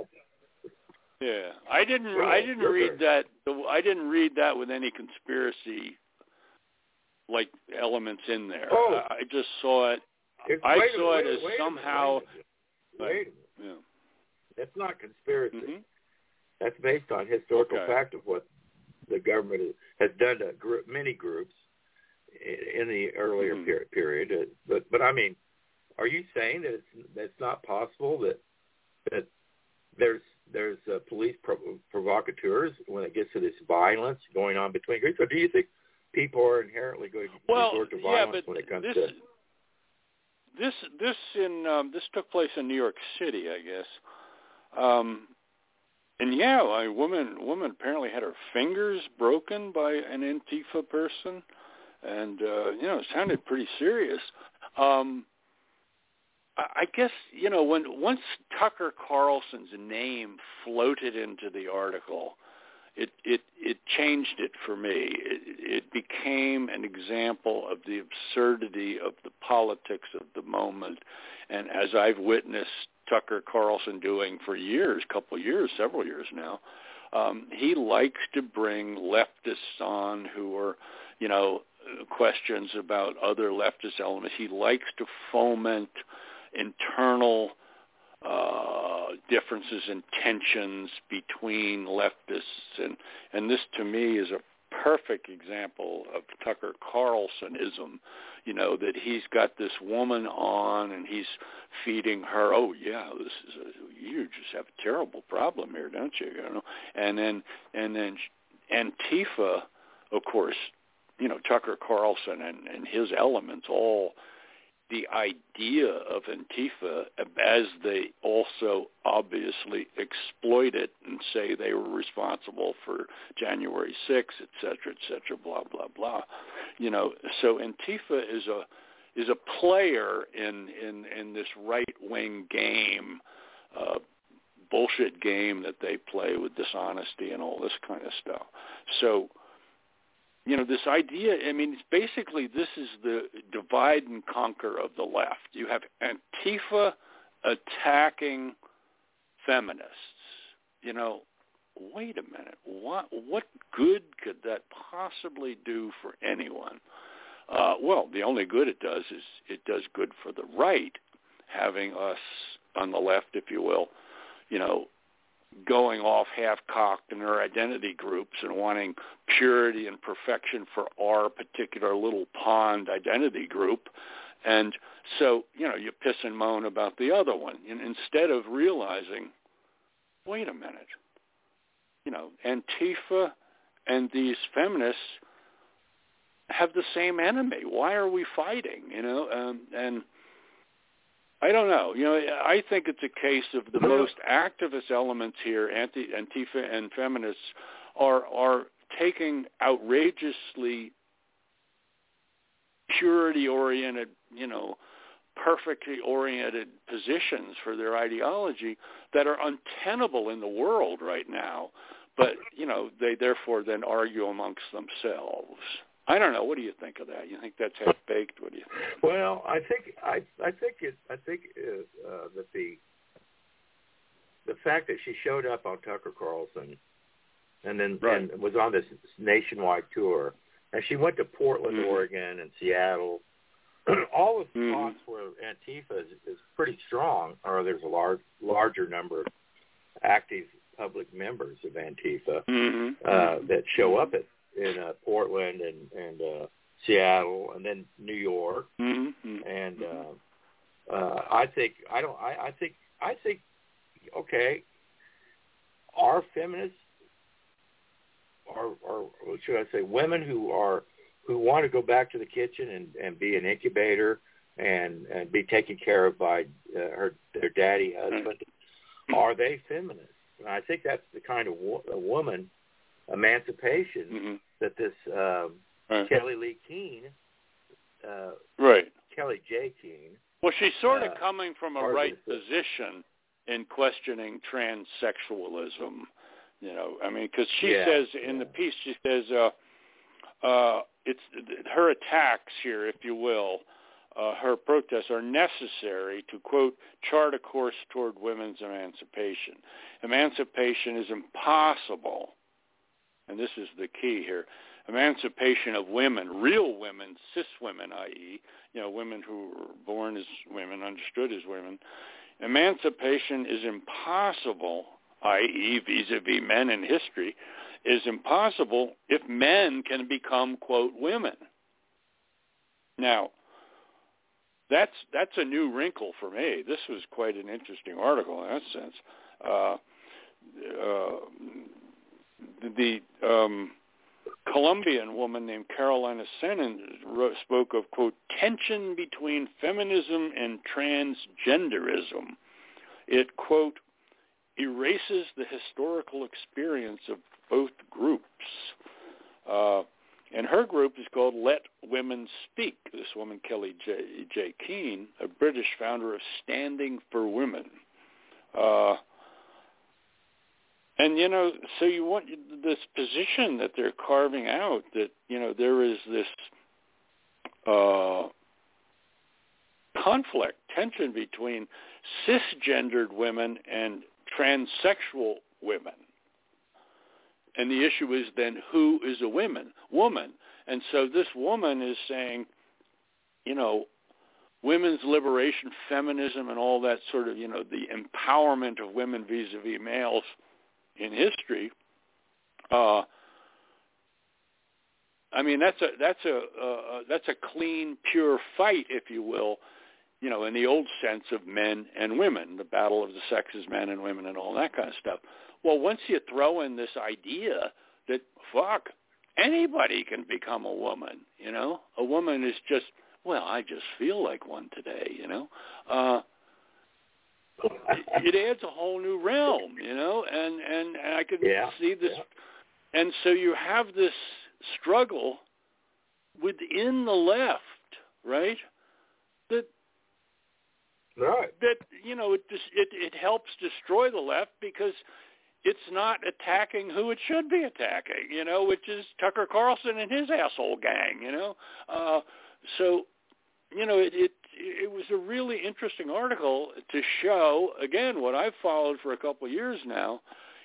Speaker 20: Yeah, I didn't.
Speaker 8: Well,
Speaker 20: I didn't
Speaker 8: you're
Speaker 20: read
Speaker 8: good.
Speaker 20: that. I didn't read that with any conspiracy like elements in there.
Speaker 8: Oh.
Speaker 20: I just saw it.
Speaker 8: It's,
Speaker 20: I
Speaker 8: wait
Speaker 20: saw
Speaker 8: a,
Speaker 20: it
Speaker 8: wait,
Speaker 20: as
Speaker 8: wait
Speaker 20: somehow.
Speaker 8: A wait a minute.
Speaker 20: Yeah.
Speaker 8: That's not conspiracy.
Speaker 20: Mm-hmm.
Speaker 8: That's based on historical
Speaker 20: Okay.
Speaker 8: fact of what the government has done to group, many groups in the earlier
Speaker 20: mm-hmm.
Speaker 8: period. period. Uh, But but I mean, are you saying that it's that it's not possible that that there's there's uh, police prov- provocateurs when it gets to this violence going on between groups, or do you think people are inherently going to
Speaker 20: well,
Speaker 8: resort to
Speaker 20: yeah,
Speaker 8: violence
Speaker 20: but
Speaker 8: when it comes
Speaker 20: this,
Speaker 8: to
Speaker 20: this this in um, this took place in New York City, I guess. Um, and yeah, a woman woman apparently had her fingers broken by an Antifa person, and uh, you know, it sounded pretty serious. Um, I guess, you know, when once Tucker Carlson's name floated into the article, it it, it changed it for me. It, it became an example of the absurdity of the politics of the moment. And as I've witnessed Tucker Carlson doing for years, couple of years, several years now, um, he likes to bring leftists on who are, you know, questions about other leftist elements. He likes to foment internal uh, differences and tensions between leftists, and and this to me is a perfect example of Tucker Carlsonism. You know, that he's got this woman on and he's feeding her, oh yeah, this is a, you just have a terrible problem here, don't you? You know, and then and then Antifa, of course, you know, Tucker Carlson and, and his elements all. The idea of Antifa, as they also obviously exploit it and say they were responsible for January sixth, et cetera, et cetera, blah, blah, blah. You know, so Antifa is a is a player in, in, in this right-wing game, uh, bullshit game that they play with dishonesty and all this kind of stuff. So, you know, this idea, I mean, it's basically this is the divide and conquer of the left. You have Antifa attacking feminists, you know, wait a minute, what what good could that possibly do for anyone? Uh, well, the only good it does is it does good for the right, having us on the left, if you will, you know, going off half-cocked in their identity groups and wanting purity and perfection for our particular little pond identity group. And so, you know, you piss and moan about the other one, and instead of realizing, wait a minute, you know, Antifa and these feminists have the same enemy. Why are we fighting, you know? Um, and I don't know. You know, I think it's a case of the most activist elements here, anti, Antifa and feminists, are are taking outrageously purity-oriented, you know, perfectly oriented positions for their ideology that are untenable in the world right now. But, you know, they therefore then argue amongst themselves. I don't know. What do you think of that? You think that's half baked? What do you think?
Speaker 8: Well, I think I I think it I think uh, that the the fact that she showed up on Tucker Carlson and then
Speaker 20: right.
Speaker 8: and was on this nationwide tour, and she went to Portland, mm-hmm. Oregon, and Seattle. All the
Speaker 20: mm-hmm.
Speaker 8: spots where Antifa is, is pretty strong, or there's a large larger number of active public members of Antifa
Speaker 20: mm-hmm.
Speaker 8: uh, that show up at. in uh, Portland and, and uh, Seattle and then New York.
Speaker 20: Mm-hmm.
Speaker 8: And uh, uh, I think, I don't, I, I think, I think, okay, are feminists, or, or what should I say, women who are, who want to go back to the kitchen and, and be an incubator and, and be taken care of by uh, her, their daddy husband, mm-hmm. are they feminists? And I think that's the kind of wo- a woman emancipation
Speaker 20: mm-hmm.
Speaker 8: that this um,
Speaker 20: right.
Speaker 8: Kelly Lee Keene, uh,
Speaker 20: right.
Speaker 8: Kelly J. Keene.
Speaker 20: Well, she's sort of
Speaker 8: uh,
Speaker 20: coming from a right position in questioning transsexualism. You know, I mean, because she
Speaker 8: yeah,
Speaker 20: says in
Speaker 8: yeah.
Speaker 20: the piece, she says uh, uh, it's her attacks here, if you will, uh, her protests are necessary to, quote, chart a course toward women's emancipation. Emancipation is impossible. And this is the key here, emancipation of women, real women, cis women, that is, you know, women who were born as women, understood as women. Emancipation is impossible, that is, vis-a-vis men in history, is impossible if men can become, quote, women. Now, that's that's a new wrinkle for me. This was quite an interesting article in that sense. Uh, uh, The um, Colombian woman named Carolina Senin wrote, spoke of, quote, tension between feminism and transgenderism. It, quote, erases the historical experience of both groups. Uh, and her group is called Let Women Speak. This woman, Kelly J. J. Keene, a British founder of Standing for Women. Uh, And, you know, so you want this position that they're carving out that, you know, there is this uh, conflict, tension between cisgendered women and transsexual women. And the issue is then who is a woman? Woman. And so this woman is saying, you know, women's liberation, feminism, and all that sort of, you know, the empowerment of women vis-a-vis males in history, uh, I mean that's a that's a uh, that's a clean, pure fight, if you will, you know, in the old sense of men and women, the battle of the sexes, men and women, and all that kind of stuff. Well, once you throw in this idea that fuck anybody can become a woman, you know, a woman is just well, I just feel like one today, you know. Uh, it adds a whole new realm, you know, and, and, and I could
Speaker 8: yeah,
Speaker 20: see this.
Speaker 8: Yeah.
Speaker 20: And so you have this struggle within the left, right? That,
Speaker 8: right.
Speaker 20: that you know, it, it, it helps destroy the left because it's not attacking who it should be attacking, you know, which is Tucker Carlson and his asshole gang, you know. Uh, so, you know, it, it it was a really interesting article to show, again, what I've followed for a couple of years now,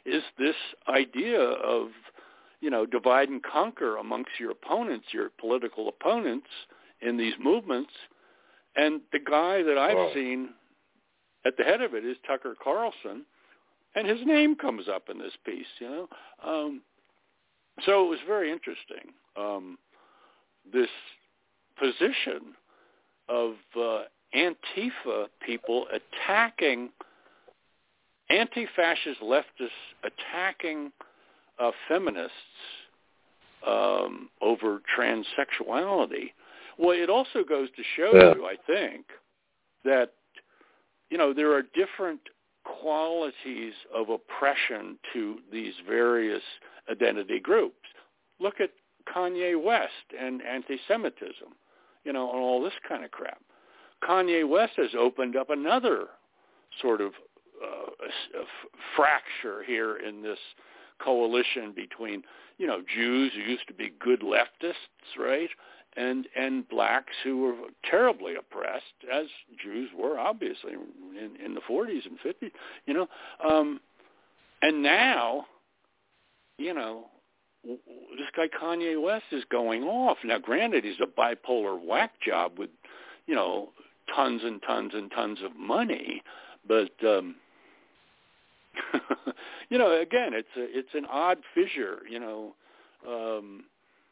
Speaker 20: is this idea of, you know, divide and conquer amongst your opponents, your political opponents in these movements. And the guy that I've
Speaker 8: wow.
Speaker 20: seen at the head of it is Tucker Carlson, and his name comes up in this piece, you know. Um, so it was very interesting, um, this position of uh, Antifa people attacking, anti-fascist leftists attacking uh, feminists um, over transsexuality. Well, it also goes to show
Speaker 8: yeah.
Speaker 20: you, I think, that, you know, there are different qualities of oppression to these various identity groups. Look at Kanye West and anti-Semitism, you know, and all this kind of crap. Kanye West has opened up another sort of uh, a, a fracture here in this coalition between, you know, Jews who used to be good leftists, right, and and blacks who were terribly oppressed, as Jews were, obviously, in, in the forties and fifties, you know. Um, and now, you know, this guy Kanye West is going off. Now, granted, he's a bipolar whack job with, you know, tons and tons and tons of money, but um, you know, again, it's a, it's an odd fissure, you know. Um,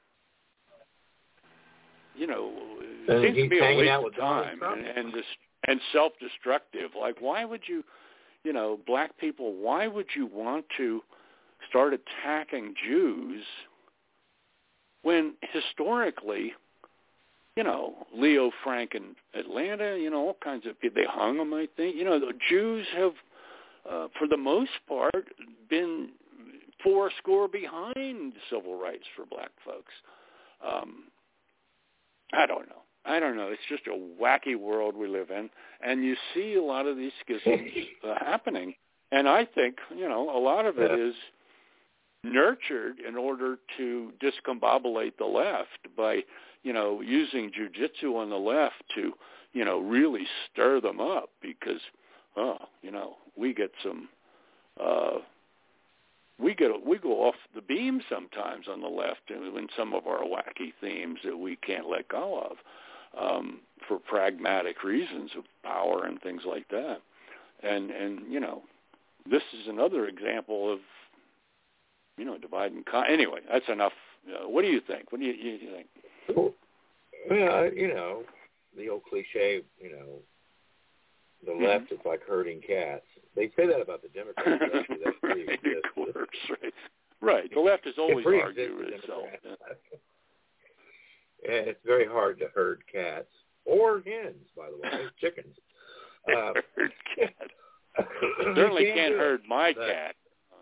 Speaker 20: you know, it
Speaker 8: and
Speaker 20: seems to be a waste
Speaker 8: out
Speaker 20: of time and and, dis- and self-destructive. Like, why would you, you know, black people? Why would you want to start attacking Jews when historically, you know, Leo Frank in Atlanta, you know, all kinds of people, they hung them, I think. You know, the Jews have, uh, for the most part, been four score behind civil rights for black folks. Um, I don't know. I don't know. It's just a wacky world we live in, and you see a lot of these schisms uh, happening. And I think, you know, a lot of it is nurtured in order to discombobulate the left by, you know, using jujitsu on the left to, you know, really stir them up because, oh, you know, we get some, uh, we get we go off the beam sometimes on the left in some of our wacky themes that we can't let go of um, for pragmatic reasons of power and things like that. And and you know, this is another example of, you know, divide and conquer. Anyway, that's enough. Uh, what do you think? What do you, you, you think?
Speaker 8: Well, well, you know, the old cliche, you know, the mm-hmm. left is like herding cats. They say that about the Democrats. Actually, that's pretty
Speaker 20: right, of course, right. Right. The left has always argued with itself. Yeah.
Speaker 8: And it's very hard to herd cats or hens, by the way, chickens. Uh,
Speaker 20: herd cat. Certainly can't, can't herd my
Speaker 8: but,
Speaker 20: cat.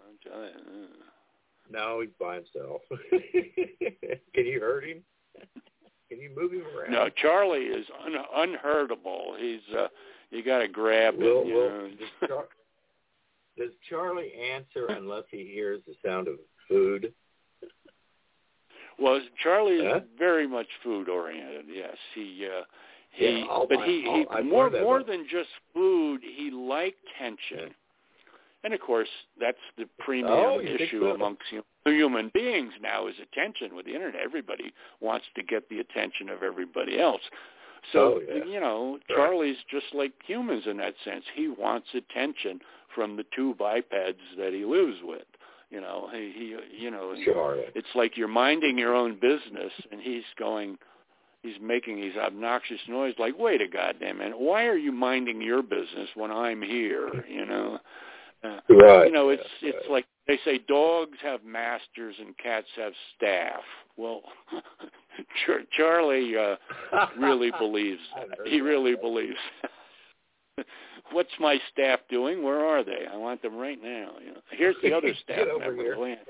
Speaker 8: No, he's by himself. Can you herd him? Can you move him around?
Speaker 20: No, Charlie is un- unherdable. He's uh, you got to grab
Speaker 8: well,
Speaker 20: him. You
Speaker 8: well,
Speaker 20: know.
Speaker 8: does, Char- does Charlie answer unless he hears the sound of food?
Speaker 20: Well, Charlie
Speaker 8: huh?
Speaker 20: is very much food oriented. Yes, he uh, he,
Speaker 8: yeah,
Speaker 20: but
Speaker 8: my,
Speaker 20: he,
Speaker 8: all,
Speaker 20: he more more than just food. He liked tension. Yeah. And, of course, that's the premium
Speaker 8: oh,
Speaker 20: issue
Speaker 8: so?
Speaker 20: amongst human beings now is attention. With the Internet, everybody wants to get the attention of everybody else. So,
Speaker 8: oh, yeah.
Speaker 20: you know,
Speaker 8: right.
Speaker 20: Charlie's just like humans in that sense. He wants attention from the two bipeds that he lives with. You know, he, he you know,
Speaker 8: sure.
Speaker 20: it's like you're minding your own business, and he's going, he's making these obnoxious noise like, wait a goddamn minute, why are you minding your business when I'm here, you know? Uh,
Speaker 8: right.
Speaker 20: You know, it's
Speaker 8: yeah,
Speaker 20: it's
Speaker 8: right.
Speaker 20: like they say dogs have masters and cats have staff. Well, Char- Charlie uh, really believes that. He really that. believes that. What's my staff doing? Where are they? I want them right now. You know, here's the other staff
Speaker 8: Get over
Speaker 20: member.
Speaker 8: here.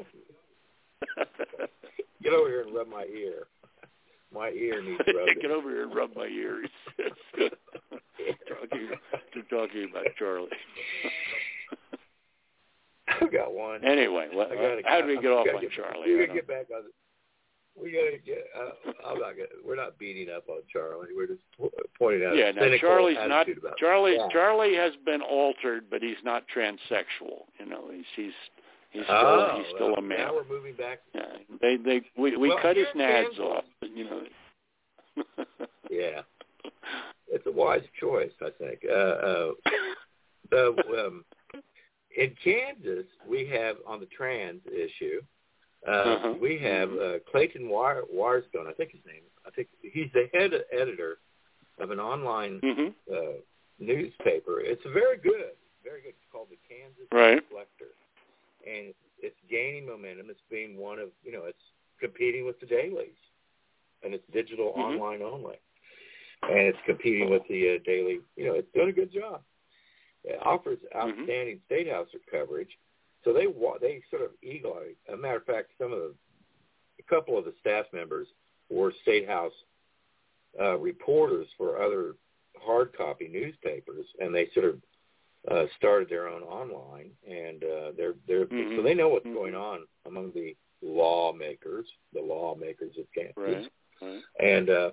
Speaker 8: Get over here and rub my ear. My ear needs rubbing.
Speaker 20: Get over here and rub my ears. talking, talking about Charlie.
Speaker 8: I've got one.
Speaker 20: Anyway, well,
Speaker 8: gotta,
Speaker 20: how do we get off on
Speaker 8: get,
Speaker 20: Charlie?
Speaker 8: We gotta get back on. We gotta get. Uh, I'm not gonna, we're not beating up on Charlie. We're just pointing out.
Speaker 20: Yeah,
Speaker 8: a
Speaker 20: now Charlie's not.
Speaker 8: About
Speaker 20: Charlie.
Speaker 8: that.
Speaker 20: Charlie has been altered, but he's not transsexual. You know, he's he's He's still
Speaker 8: oh,
Speaker 20: he's still
Speaker 8: well,
Speaker 20: a male.
Speaker 8: Now we're moving back.
Speaker 20: Yeah, they they we we
Speaker 8: well,
Speaker 20: cut his
Speaker 8: here
Speaker 20: nads
Speaker 8: Kansas,
Speaker 20: off, but, you know.
Speaker 8: Yeah, it's a wise choice, I think. Uh, uh, the um, in Kansas, we have on the trans issue. Uh,
Speaker 20: uh-huh.
Speaker 8: We have uh, Clayton War- Warstone, I think his name. I think he's the head editor of an online
Speaker 20: mm-hmm.
Speaker 8: uh, newspaper. It's very good, very good. It's called the Kansas
Speaker 20: right.
Speaker 8: Reflector, and it's gaining momentum. It's being one of, you know, it's competing with the dailies, and it's digital
Speaker 20: mm-hmm.
Speaker 8: online only, and it's competing with the uh, daily. You know, it's doing a good job. It offers outstanding mm-hmm. state house coverage. So they they sort of eagle-eyed. As a matter of fact, some of the, a couple of the staff members were State House uh, reporters for other hard copy newspapers, and they sort of uh, started their own online, and uh, they're they're mm-hmm. so they know what's mm-hmm. going on among the lawmakers, the lawmakers of Kansas,
Speaker 20: right. Right.
Speaker 8: and uh,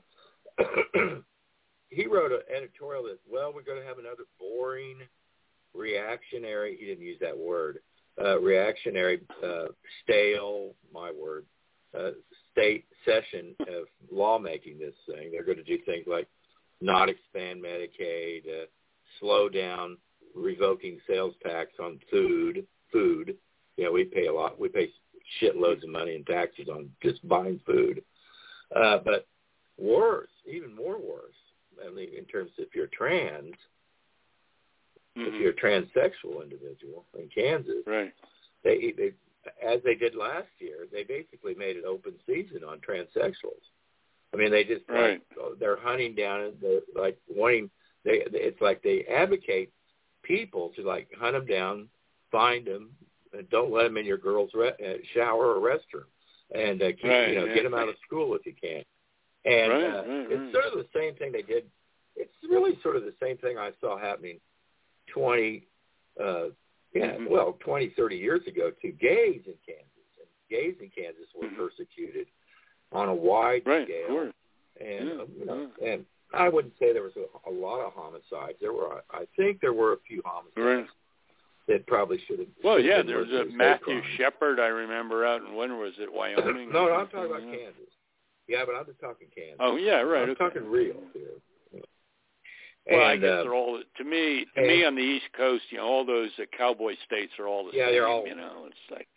Speaker 8: he wrote an editorial that, well, we're going to have another boring, reactionary. He didn't use that word. Uh, reactionary, uh, stale, my word, uh, state session of lawmaking this thing. They're going to do things like not expand Medicaid, uh, slow down revoking sales tax on food. Food, you know, we pay a lot. We pay shitloads of money in taxes on just buying food. Uh, but worse, even more worse, I mean, in terms of if you're trans,
Speaker 20: Mm-hmm.
Speaker 8: if you're a transsexual individual in Kansas,
Speaker 20: right.
Speaker 8: they, they, as they did last year, they basically made an open season on transsexuals. I mean, they just
Speaker 20: right.
Speaker 8: like they're hunting down, they're like wanting. They, it's like they advocate people to like hunt them down, find them, and don't let them in your girl's re- uh, shower or restroom, and uh, keep,
Speaker 20: right,
Speaker 8: you know
Speaker 20: yeah.
Speaker 8: get them out of school if you can. And
Speaker 20: right,
Speaker 8: uh,
Speaker 20: right,
Speaker 8: it's
Speaker 20: right.
Speaker 8: sort of the same thing they did. It's really sort of the same thing I saw happening twenty, uh, yeah,
Speaker 20: mm-hmm.
Speaker 8: well, twenty, thirty years ago to gays in Kansas. And gays in Kansas were
Speaker 20: mm-hmm.
Speaker 8: persecuted on a wide
Speaker 20: right,
Speaker 8: scale.
Speaker 20: sure.
Speaker 8: And,
Speaker 20: yeah,
Speaker 8: um, you know,
Speaker 20: yeah.
Speaker 8: and I wouldn't say there was a, a lot of homicides. There were, I think there were a few homicides
Speaker 20: right.
Speaker 8: that probably should have.
Speaker 20: Well,
Speaker 8: should
Speaker 20: yeah,
Speaker 8: have
Speaker 20: there was
Speaker 8: listed
Speaker 20: a
Speaker 8: as
Speaker 20: Matthew
Speaker 8: crimes.
Speaker 20: Shepard, I remember, out in, when was it, Wyoming?
Speaker 8: no, no, I'm talking about
Speaker 20: yeah.
Speaker 8: Kansas. Yeah, but I'm just talking Kansas.
Speaker 20: Oh, yeah, right.
Speaker 8: I'm
Speaker 20: okay.
Speaker 8: talking real here.
Speaker 20: Well,
Speaker 8: and,
Speaker 20: I guess
Speaker 8: uh,
Speaker 20: they're all to me. To
Speaker 8: and,
Speaker 20: me, on the East Coast, you know, all those uh, cowboy states are all the
Speaker 8: yeah,
Speaker 20: same.
Speaker 8: they're all.
Speaker 20: You know, it's like.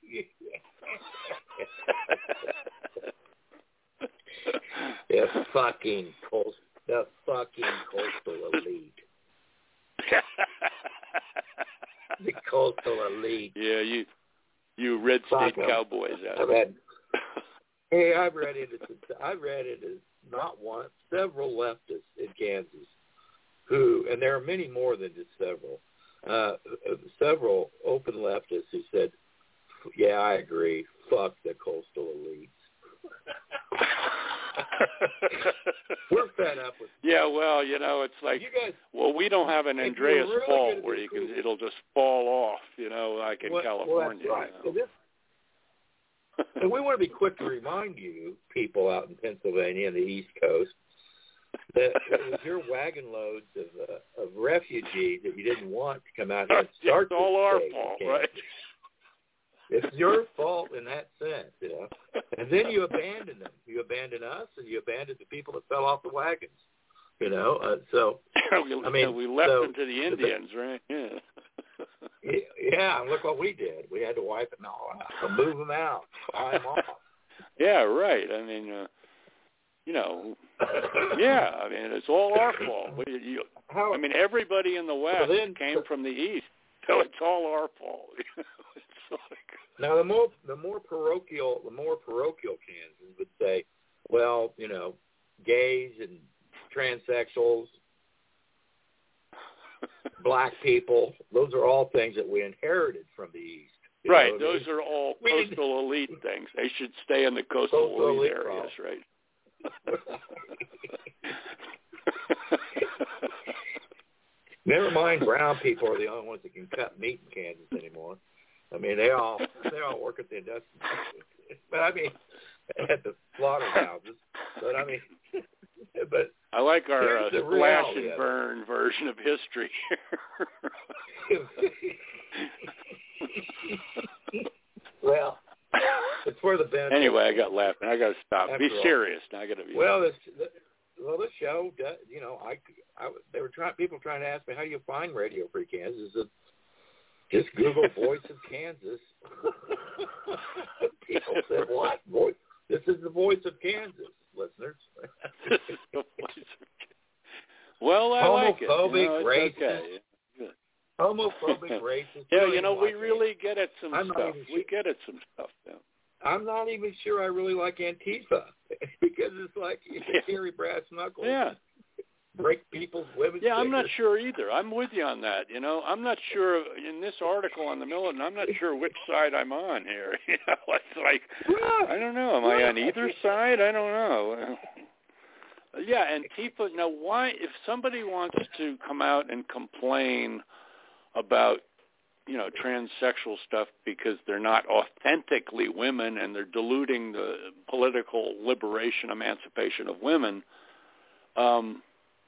Speaker 8: the fucking coast, the fucking coastal elite. The coastal elite.
Speaker 20: Yeah, you, you red state
Speaker 8: Fuck
Speaker 20: cowboys out
Speaker 8: I've
Speaker 20: there.
Speaker 8: had, hey, I've read it. As, I've read it as not one, several leftists in Kansas who, and there are many more than just several, uh, several open leftists who said, yeah, I agree, fuck the coastal elites. We're fed up with
Speaker 20: yeah, well, you know, it's like,
Speaker 8: you guys,
Speaker 20: well, we don't have an Andreas
Speaker 8: really
Speaker 20: fault where you can, it'll just fall off, you know, like in
Speaker 8: well,
Speaker 20: California.
Speaker 8: Well, that's right.
Speaker 20: You know?
Speaker 8: So this, and we want to be quick to remind you, people out in Pennsylvania and the East Coast, that it was your wagon loads of uh, of refugees that you didn't want to come out here and start
Speaker 20: it's all our
Speaker 8: state,
Speaker 20: fault,
Speaker 8: okay?
Speaker 20: right?
Speaker 8: It's your fault in that sense, you know. And then you abandon them. You abandon us, and you abandon the people that fell off the wagons, you know. Uh, so,
Speaker 20: we,
Speaker 8: I mean,
Speaker 20: we left
Speaker 8: so,
Speaker 20: them to the Indians, right? Yeah.
Speaker 8: Yeah, and look what we did. We had to wipe them all out, move them out, buy them off.
Speaker 20: Yeah, right. I mean, uh, you know, yeah. I mean, it's all our fault. We, you,
Speaker 8: How,
Speaker 20: I mean, everybody in the West
Speaker 8: then,
Speaker 20: came from the East, so it's all our fault. It's like,
Speaker 8: now, the more the more parochial, the more parochial Kansans would say, well, you know, gays and transsexuals, black people, those are all things that we inherited from the East. You
Speaker 20: right,
Speaker 8: know,
Speaker 20: those
Speaker 8: they,
Speaker 20: are all
Speaker 8: we
Speaker 20: coastal elite things. They should stay in the coastal,
Speaker 8: coastal
Speaker 20: elite,
Speaker 8: elite
Speaker 20: areas, right?
Speaker 8: Never mind, brown people are the only ones that can cut meat in Kansas anymore. I mean, they all they all work at the industrial, but I mean, at the slaughterhouses. But I mean, but
Speaker 20: I like our uh, splash and
Speaker 8: of
Speaker 20: burn version of history.
Speaker 8: where the bench.
Speaker 20: Anyway, I got laughing. I got to stop.
Speaker 8: After
Speaker 20: Be
Speaker 8: all.
Speaker 20: serious. Now I got to be.
Speaker 8: Well, this, the, well, this show, does, you know, I, I, they were trying. People trying to ask me, how do you find Radio Free Kansas? It, just Google Voice of Kansas. People said, what? Voice? This is the Voice of Kansas, listeners.
Speaker 20: Well, I like it.
Speaker 8: Homophobic,
Speaker 20: You know,
Speaker 8: racist.
Speaker 20: Okay. Good.
Speaker 8: Homophobic, racist.
Speaker 20: Yeah,
Speaker 8: really
Speaker 20: you know, we
Speaker 8: like
Speaker 20: really get at some
Speaker 8: I'm not
Speaker 20: stuff.
Speaker 8: even
Speaker 20: We get at some stuff. Yeah.
Speaker 8: I'm not even sure I really like Antifa because it's like you
Speaker 20: Yeah.
Speaker 8: carry brass knuckles.
Speaker 20: Yeah.
Speaker 8: Break people's women's
Speaker 20: Yeah, I'm not
Speaker 8: fingers.
Speaker 20: sure either. I'm with you on that. You know, I'm not sure in this article on the Militant. I'm not sure which side I'm on here. You know, it's like I don't know. Am I on either side? I don't know. Yeah, Antifa. Now, why? If somebody wants to come out and complain about, you know, transsexual stuff because they're not authentically women and they're diluting the political liberation, emancipation of women. Um,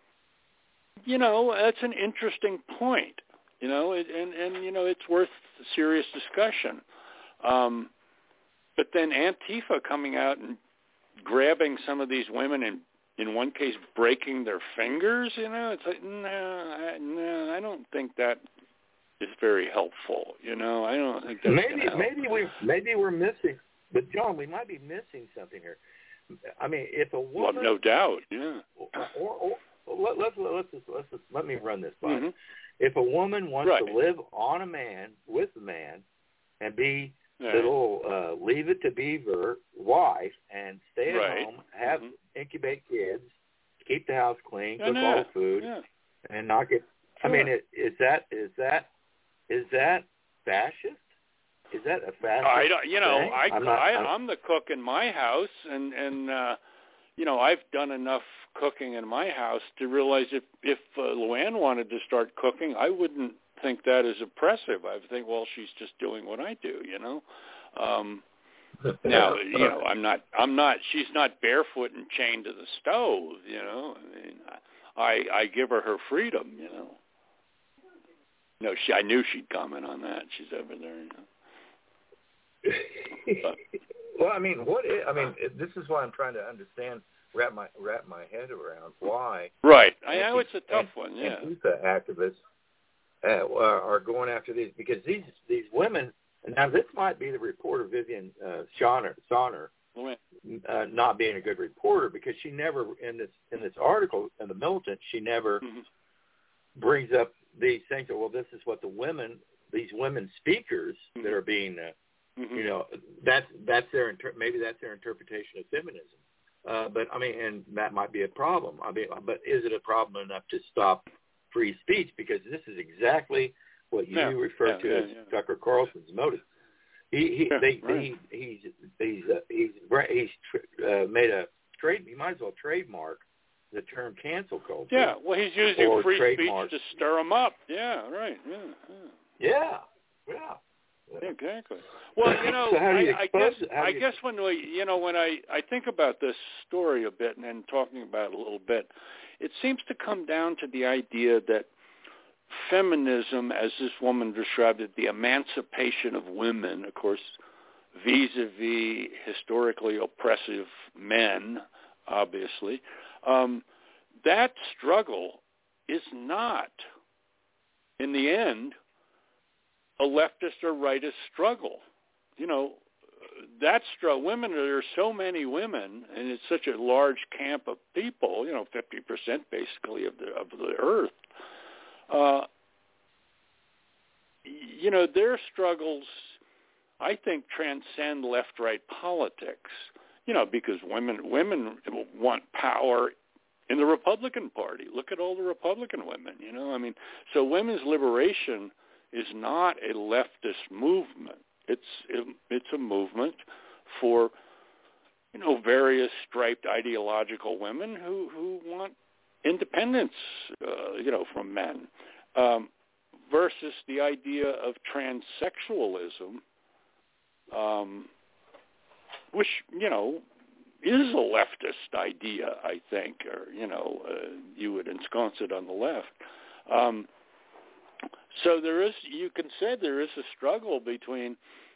Speaker 20: You know, that's an interesting point, you know, and, and, and you know, it's worth serious discussion. Um, but then Antifa coming out and grabbing some of these women and, in one case, breaking their fingers, you know, it's like, no, I, no, I don't think that is very helpful, you know. I don't think that's
Speaker 8: maybe
Speaker 20: gonna help.
Speaker 8: maybe we maybe we're missing, but John, we might be missing something here. I mean, if a woman,
Speaker 20: well, no doubt, yeah.
Speaker 8: or, or Let, let's let's just, let's just, let me run this by.
Speaker 20: Mm-hmm.
Speaker 8: If a woman wants
Speaker 20: right.
Speaker 8: to live on a man with a man and be
Speaker 20: yeah.
Speaker 8: little uh, leave it to beaver wife and stay at
Speaker 20: right.
Speaker 8: home, have
Speaker 20: mm-hmm.
Speaker 8: incubate kids, keep the house clean,
Speaker 20: Yeah,
Speaker 8: cook
Speaker 20: no.
Speaker 8: all the food,
Speaker 20: yeah.
Speaker 8: and not get.
Speaker 20: Sure.
Speaker 8: I mean, it, is that is that is that fascist? Is that a fascist?
Speaker 20: I don't. You know,
Speaker 8: thing?
Speaker 20: I
Speaker 8: I'm, not,
Speaker 20: I
Speaker 8: I'm,
Speaker 20: I'm the cook in my house, and and uh, you know, I've done enough cooking in my house to realize if if uh, Luann wanted to start cooking, I wouldn't think that is oppressive. I would think, well, she's just doing what I do, you know. Um, now, you know, I'm not. I'm not. She's not barefoot and chained to the stove, you know. I mean, I I give her her freedom, you know. No, she. I knew she'd comment on that. She's over there, you know. But,
Speaker 8: well, I mean, what? Is, I mean, this is why I'm trying to understand, wrap my wrap my head around why.
Speaker 20: Right. I know it's a tough one. Yeah.
Speaker 8: Antifa activists uh, are going after these because these these women. Now, this might be the reporter Vivian uh, Sonner, Sonner uh, not being a good reporter because she never in this in this article in the Militant she never
Speaker 20: mm-hmm.
Speaker 8: brings up these things. That, well, this is what the women, these women speakers mm-hmm. that are being, uh,
Speaker 20: mm-hmm.
Speaker 8: you know, that's that's their inter- maybe that's their interpretation of feminism. Uh, but I mean, and that might be a problem. I mean, but is it a problem enough to stop free speech? Because this is exactly what you
Speaker 20: yeah.
Speaker 8: refer
Speaker 20: yeah,
Speaker 8: to
Speaker 20: yeah,
Speaker 8: as
Speaker 20: yeah.
Speaker 8: Tucker Carlson's motive. He he
Speaker 20: yeah,
Speaker 8: they,
Speaker 20: right.
Speaker 8: he he's he's uh, he's he's uh, made a trade. He might as well trademark the term cancel culture.
Speaker 20: Yeah, well, he's using free
Speaker 8: trademark.
Speaker 20: speech to stir them up. Yeah, right. Yeah,
Speaker 8: yeah, yeah. yeah.
Speaker 20: yeah exactly. Well, you know,
Speaker 8: so how do you
Speaker 20: I, I
Speaker 8: expose,
Speaker 20: guess
Speaker 8: how do
Speaker 20: I
Speaker 8: you,
Speaker 20: guess when we, you know, when I I think about this story a bit and, and talking about it a little bit, it seems to come down to the idea that feminism, as this woman described it, the emancipation of women, of course, vis-a-vis historically oppressive men, obviously, um, that struggle is not, in the end, a leftist or rightist struggle. You know, that struggle, women, there are so many women, and it's such a large camp of people, you know, fifty percent basically of the of the earth. Uh, you know, their struggles, I think, transcend left-right politics. You know, because women women want power in the Republican Party. Look at all the Republican women. You know, I mean, so women's liberation is not a leftist movement. It's it's a movement for, you know, various striped ideological women who who want independence, uh, you know, from men, um, versus the idea of transsexualism, um, which, you know, is a leftist idea, I think, or, you know, uh, you would ensconce it on the left. Um, so there is, you can say there is a struggle between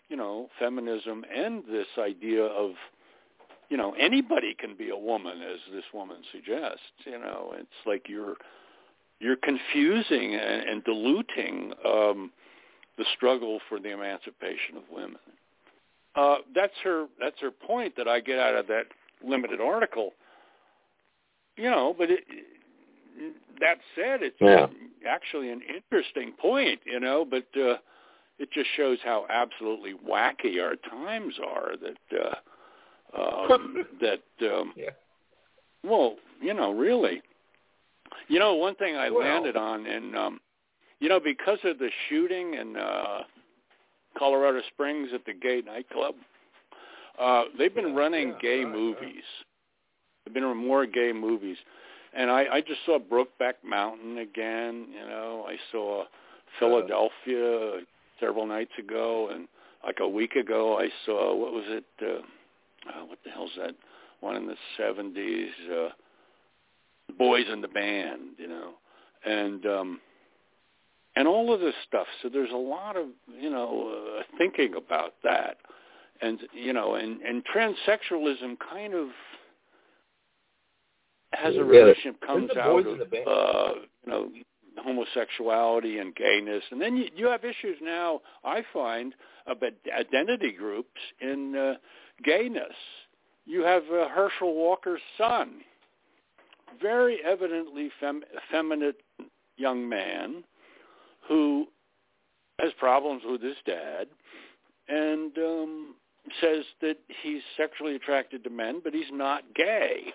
Speaker 20: you know, feminism and this idea of, you know, anybody can be a woman, as this woman suggests. You know, it's like you're you're confusing and, and diluting um, the struggle for the emancipation of women. Uh, that's her. That's her point that I get out of that limited article. You know, but it, that said, it's
Speaker 8: yeah.
Speaker 20: actually an interesting point. You know, but uh, it just shows how absolutely wacky our times are. That uh, um, that um,
Speaker 8: yeah.
Speaker 20: well, you know, really. You know, one thing I
Speaker 8: well,
Speaker 20: landed on, and um, you know, because of the shooting in uh, Colorado Springs at the gay nightclub, uh, they've been
Speaker 8: yeah,
Speaker 20: running
Speaker 8: yeah,
Speaker 20: gay
Speaker 8: right,
Speaker 20: movies.
Speaker 8: Right.
Speaker 20: There've been more gay movies, and I, I just saw Brokeback Mountain again. You know, I saw Philadelphia uh, several nights ago, and like a week ago, I saw what was it? Uh, uh, what the hell's that one in the seventies? Uh, Boys in the Band, you know, and um, and all of this stuff. So there's a lot of, you know, uh, thinking about that, and you know, and, and transsexualism kind of has a relationship
Speaker 8: yeah.
Speaker 20: comes out of uh, you know, homosexuality and gayness, and then you, you have issues now. I find about identity groups in uh, gayness. You have uh, Herschel Walker's son. Very evidently fem- effeminate young man who has problems with his dad and um, says that he's sexually attracted to men, but he's not gay.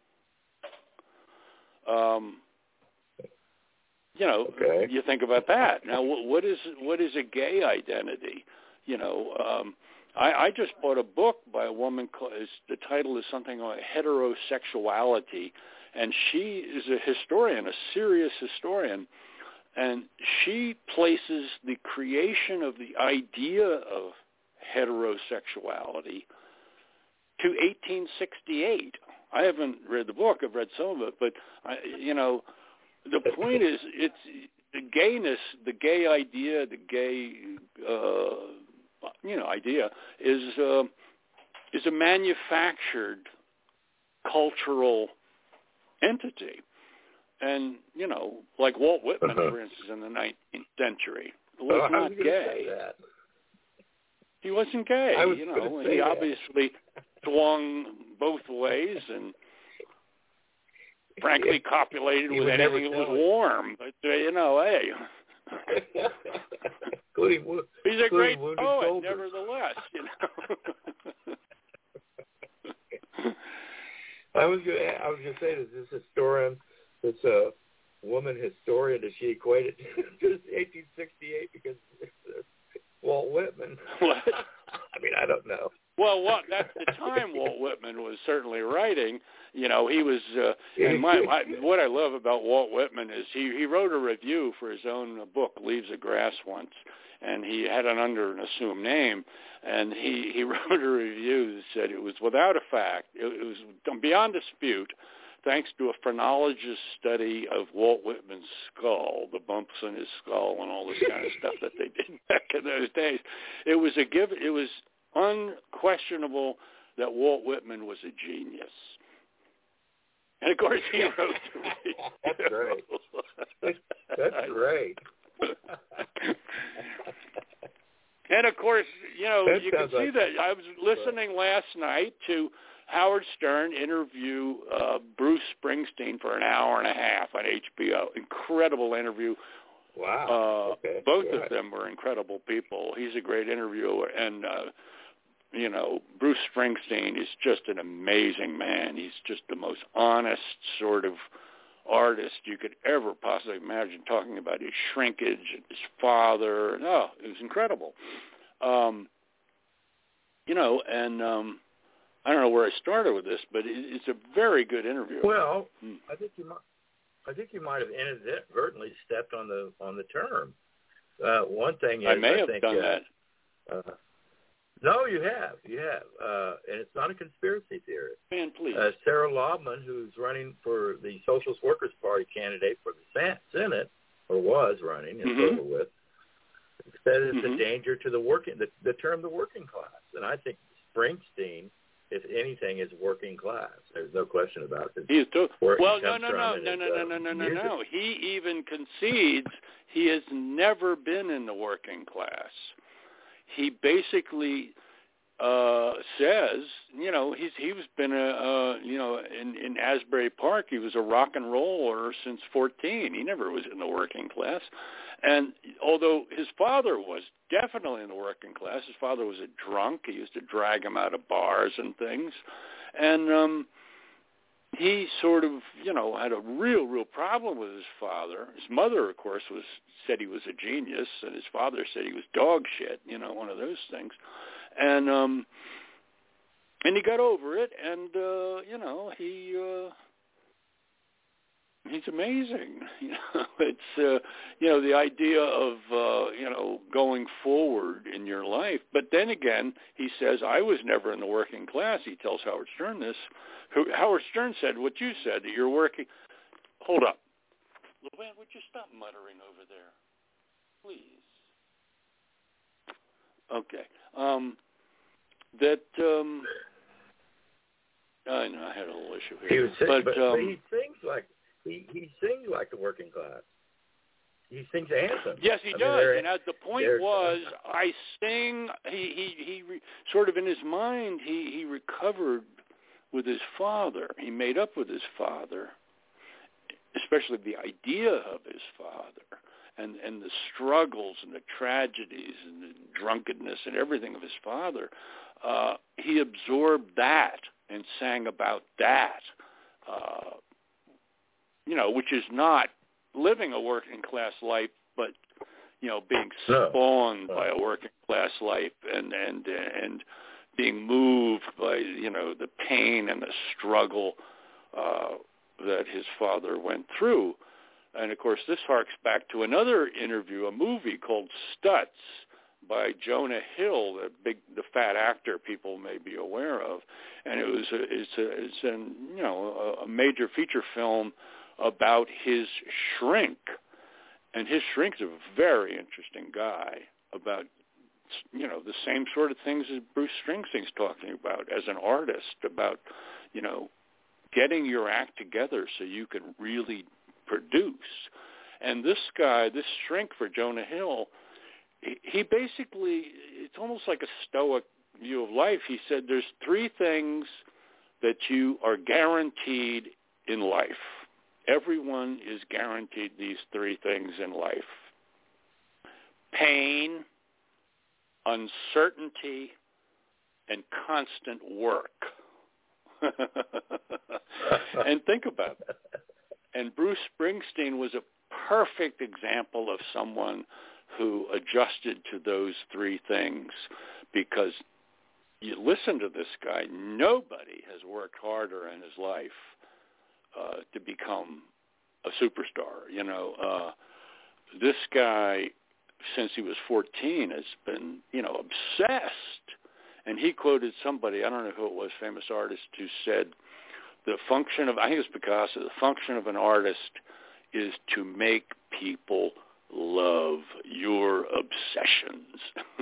Speaker 20: Um, you know,
Speaker 8: okay.
Speaker 20: you think about that. Now, what is what is a gay identity? You know, um, I, I just bought a book by a woman. Called, the title is something like Heterosexuality. And she is a historian, a serious historian, and she places the creation of the idea of heterosexuality to eighteen sixty-eight. I haven't read the book; I've read some of it, but I, you know, the point is, it's the gayness, the gay idea, the gay, uh, you know, idea is uh, is a manufactured cultural entity. And, you know, like Walt Whitman, uh-huh. for instance, in the nineteenth century, was
Speaker 8: oh,
Speaker 20: not
Speaker 8: was
Speaker 20: gay. He wasn't gay,
Speaker 8: was
Speaker 20: you know.
Speaker 8: He
Speaker 20: that.
Speaker 8: obviously
Speaker 20: swung both ways and frankly copulated
Speaker 8: he
Speaker 20: with anything that was warm. But, uh, you know, hey.
Speaker 8: including,
Speaker 20: He's a great
Speaker 8: poet,
Speaker 20: soldiers. nevertheless, you know.
Speaker 8: I was gonna, I was going to say, does this historian, this uh, woman historian, does she equate it to eighteen sixty-eight because Walt Whitman?
Speaker 20: What?
Speaker 8: I mean, I don't know.
Speaker 20: Well, what that's the time Walt Whitman was certainly writing. You know, he was. Uh, and my, my what I love about Walt Whitman is he he wrote a review for his own book, Leaves of Grass, once, and he had it under an assumed name. And he, he wrote a review that said it was without a fact, it, it was beyond dispute, thanks to a phrenologist's study of Walt Whitman's skull, the bumps in his skull and all this kind of stuff that they did back in those days. It was a give. It was unquestionable that Walt Whitman was a genius. And of course, he wrote to me.
Speaker 8: That's great. That's great.
Speaker 20: And, of course, you know,
Speaker 8: that
Speaker 20: you can see
Speaker 8: like
Speaker 20: that. I was listening last night to Howard Stern interview uh, Bruce Springsteen for an hour and a half on H B O. Incredible interview.
Speaker 8: Wow.
Speaker 20: Uh,
Speaker 8: okay.
Speaker 20: Both
Speaker 8: Good.
Speaker 20: of them were incredible people. He's a great interviewer. And, uh, you know, Bruce Springsteen is just an amazing man. He's just the most honest sort of artist you could ever possibly imagine, talking about his shrinkage and his father. Oh, it was incredible. Um, you know, and um, I don't know where I started with this, but it, it's a very good interview.
Speaker 8: Well,
Speaker 20: hmm.
Speaker 8: I think you might. I think you might have inadvertently stepped on the on the term. Uh, one thing is,
Speaker 20: I may
Speaker 8: I
Speaker 20: have
Speaker 8: think,
Speaker 20: done
Speaker 8: uh,
Speaker 20: that.
Speaker 8: Uh, no, you have, you have, uh, and it's not a conspiracy theory.
Speaker 20: Man, please.
Speaker 8: Uh, Sarah Lobman, who's running for the Socialist Workers Party candidate for the Senate, or was running, it's
Speaker 20: mm-hmm.
Speaker 8: over with, said it's
Speaker 20: Mm-hmm.
Speaker 8: a danger to the working, the, the term the working class. And I think Springsteen, if anything, is working class. There's no question about it.
Speaker 20: He is too.
Speaker 8: Where
Speaker 20: Well,
Speaker 8: he
Speaker 20: no,
Speaker 8: comes
Speaker 20: no,
Speaker 8: from
Speaker 20: no,
Speaker 8: and
Speaker 20: no,
Speaker 8: his,
Speaker 20: no,
Speaker 8: uh,
Speaker 20: no, no, no, no,
Speaker 8: music.
Speaker 20: no. He even concedes he has never been in the working class. He basically uh, says, you know, he's he's been a, uh, you know, in, in Asbury Park, he was a rock and roller since fourteen. He never was in the working class. And although his father was definitely in the working class, his father was a drunk. He used to drag him out of bars and things. And um, he sort of, you know, had a real, real problem with his father. His mother, of course, was said he was a genius, and his father said he was dog shit, you know, one of those things. And um, and he got over it, and, uh, you know, he... Uh, He's amazing. You know, it's uh, you know the idea of uh, you know going forward in your life. But then again, he says I was never in the working class. He tells Howard Stern this. Who, Howard Stern said what you said, that you're working. Hold up, Luann, would you stop muttering over there, please? Okay. Um, that um, I know I had a little issue here,
Speaker 8: He was sing,
Speaker 20: but,
Speaker 8: but,
Speaker 20: um,
Speaker 8: but he sings like he, he sings like the working class. He sings anthems.
Speaker 20: Yes, he
Speaker 8: I
Speaker 20: does.
Speaker 8: Mean,
Speaker 20: and as the point was, I sing. He he he re, sort of in his mind, he he recovered with his father. He made up with his father, especially the idea of his father, and and the struggles and the tragedies and the drunkenness and everything of his father. Uh, he absorbed that and sang about that. Uh, you know, which is not living a working class life, but you know, being spawned by a working class life, and and and being moved by you know the pain and the struggle uh, that his father went through. And of course, this harks back to another interview, a movie called Stutz by Jonah Hill, the big, the fat actor people may be aware of, and it was a, it's a, it's an you know a, a major feature film about his shrink, and his shrink's a very interesting guy about you know the same sort of things as Bruce Springsteen's talking about as an artist, about you know getting your act together so you can really produce. And this guy, this shrink for Jonah Hill, he, he basically, it's almost like a stoic view of life. He said there's three things that you are guaranteed in life. Everyone is guaranteed these three things in life: pain, uncertainty, and constant work. And think about it. And Bruce Springsteen was a perfect example of someone who adjusted to those three things, because you listen to this guy, nobody has worked harder in his life uh, to become a superstar. You know, uh, this guy, since he was fourteen, has been, you know, obsessed. And he quoted somebody, I don't know who it was, famous artist, who said, the function of, I think it was Picasso, the function of an artist is to make people love your obsessions.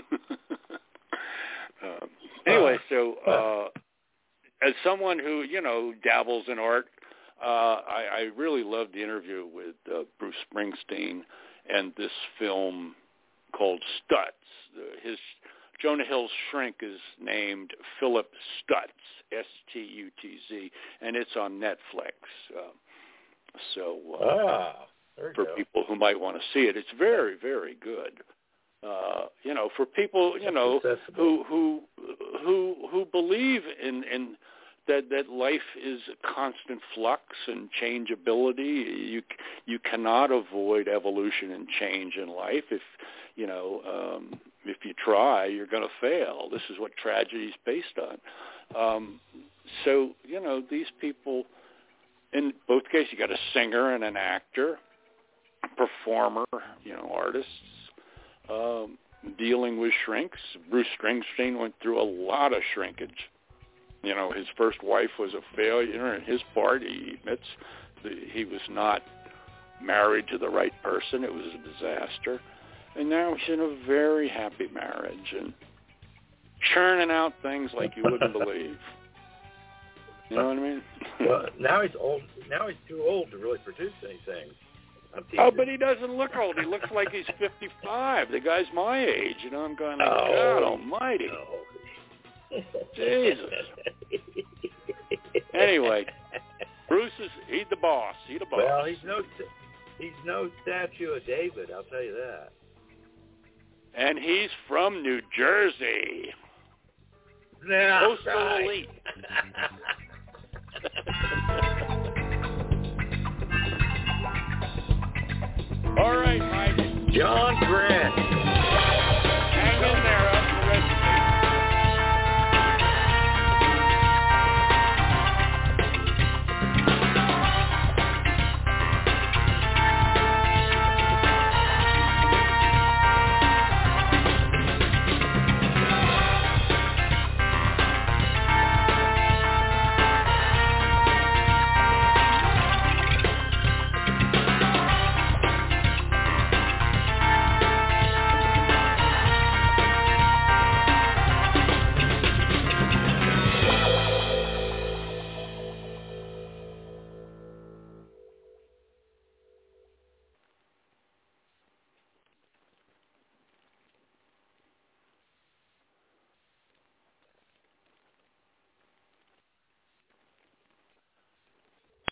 Speaker 20: um, anyway, so uh, as someone who, you know, dabbles in art, uh, I, I really loved the interview with uh, Bruce Springsteen and this film called Stutz. His Jonah Hill's shrink is named Philip Stutz, S T U T Z, and it's on Netflix. Uh, so uh,
Speaker 8: ah,
Speaker 20: for
Speaker 8: go.
Speaker 20: people who might want to see it, it's very, very good. Uh, you know, for people, you know, who who who who believe in, in that that life is a constant flux and changeability. You you cannot avoid evolution and change in life. If you know, um, if you try, you're going to fail. This is what tragedy is based on. Um, so you know, these people, in both cases, you got a singer and an actor, a performer, you know, artists. Um, dealing with shrinks. Bruce Springsteen went through a lot of shrinkage. You know, his first wife was a failure, and his part, he admits that he was not married to the right person. It was a disaster. And now he's in a very happy marriage and churning out things like you wouldn't believe. You know what I mean?
Speaker 8: Well, now he's old. Now he's too old to really produce anything.
Speaker 20: Oh, but he doesn't look old. He looks like he's fifty-five. The guy's my age. You know, I'm going like,
Speaker 8: oh,
Speaker 20: God almighty.
Speaker 8: No.
Speaker 20: Jesus. Anyway, Bruce is, he's the boss. He's the boss.
Speaker 8: Well, he's no, he's no statue of David, I'll tell you that.
Speaker 20: And he's from New Jersey.
Speaker 8: Yeah,
Speaker 20: Coastal
Speaker 8: right.
Speaker 20: elite. All right, Mike.
Speaker 8: John Grant.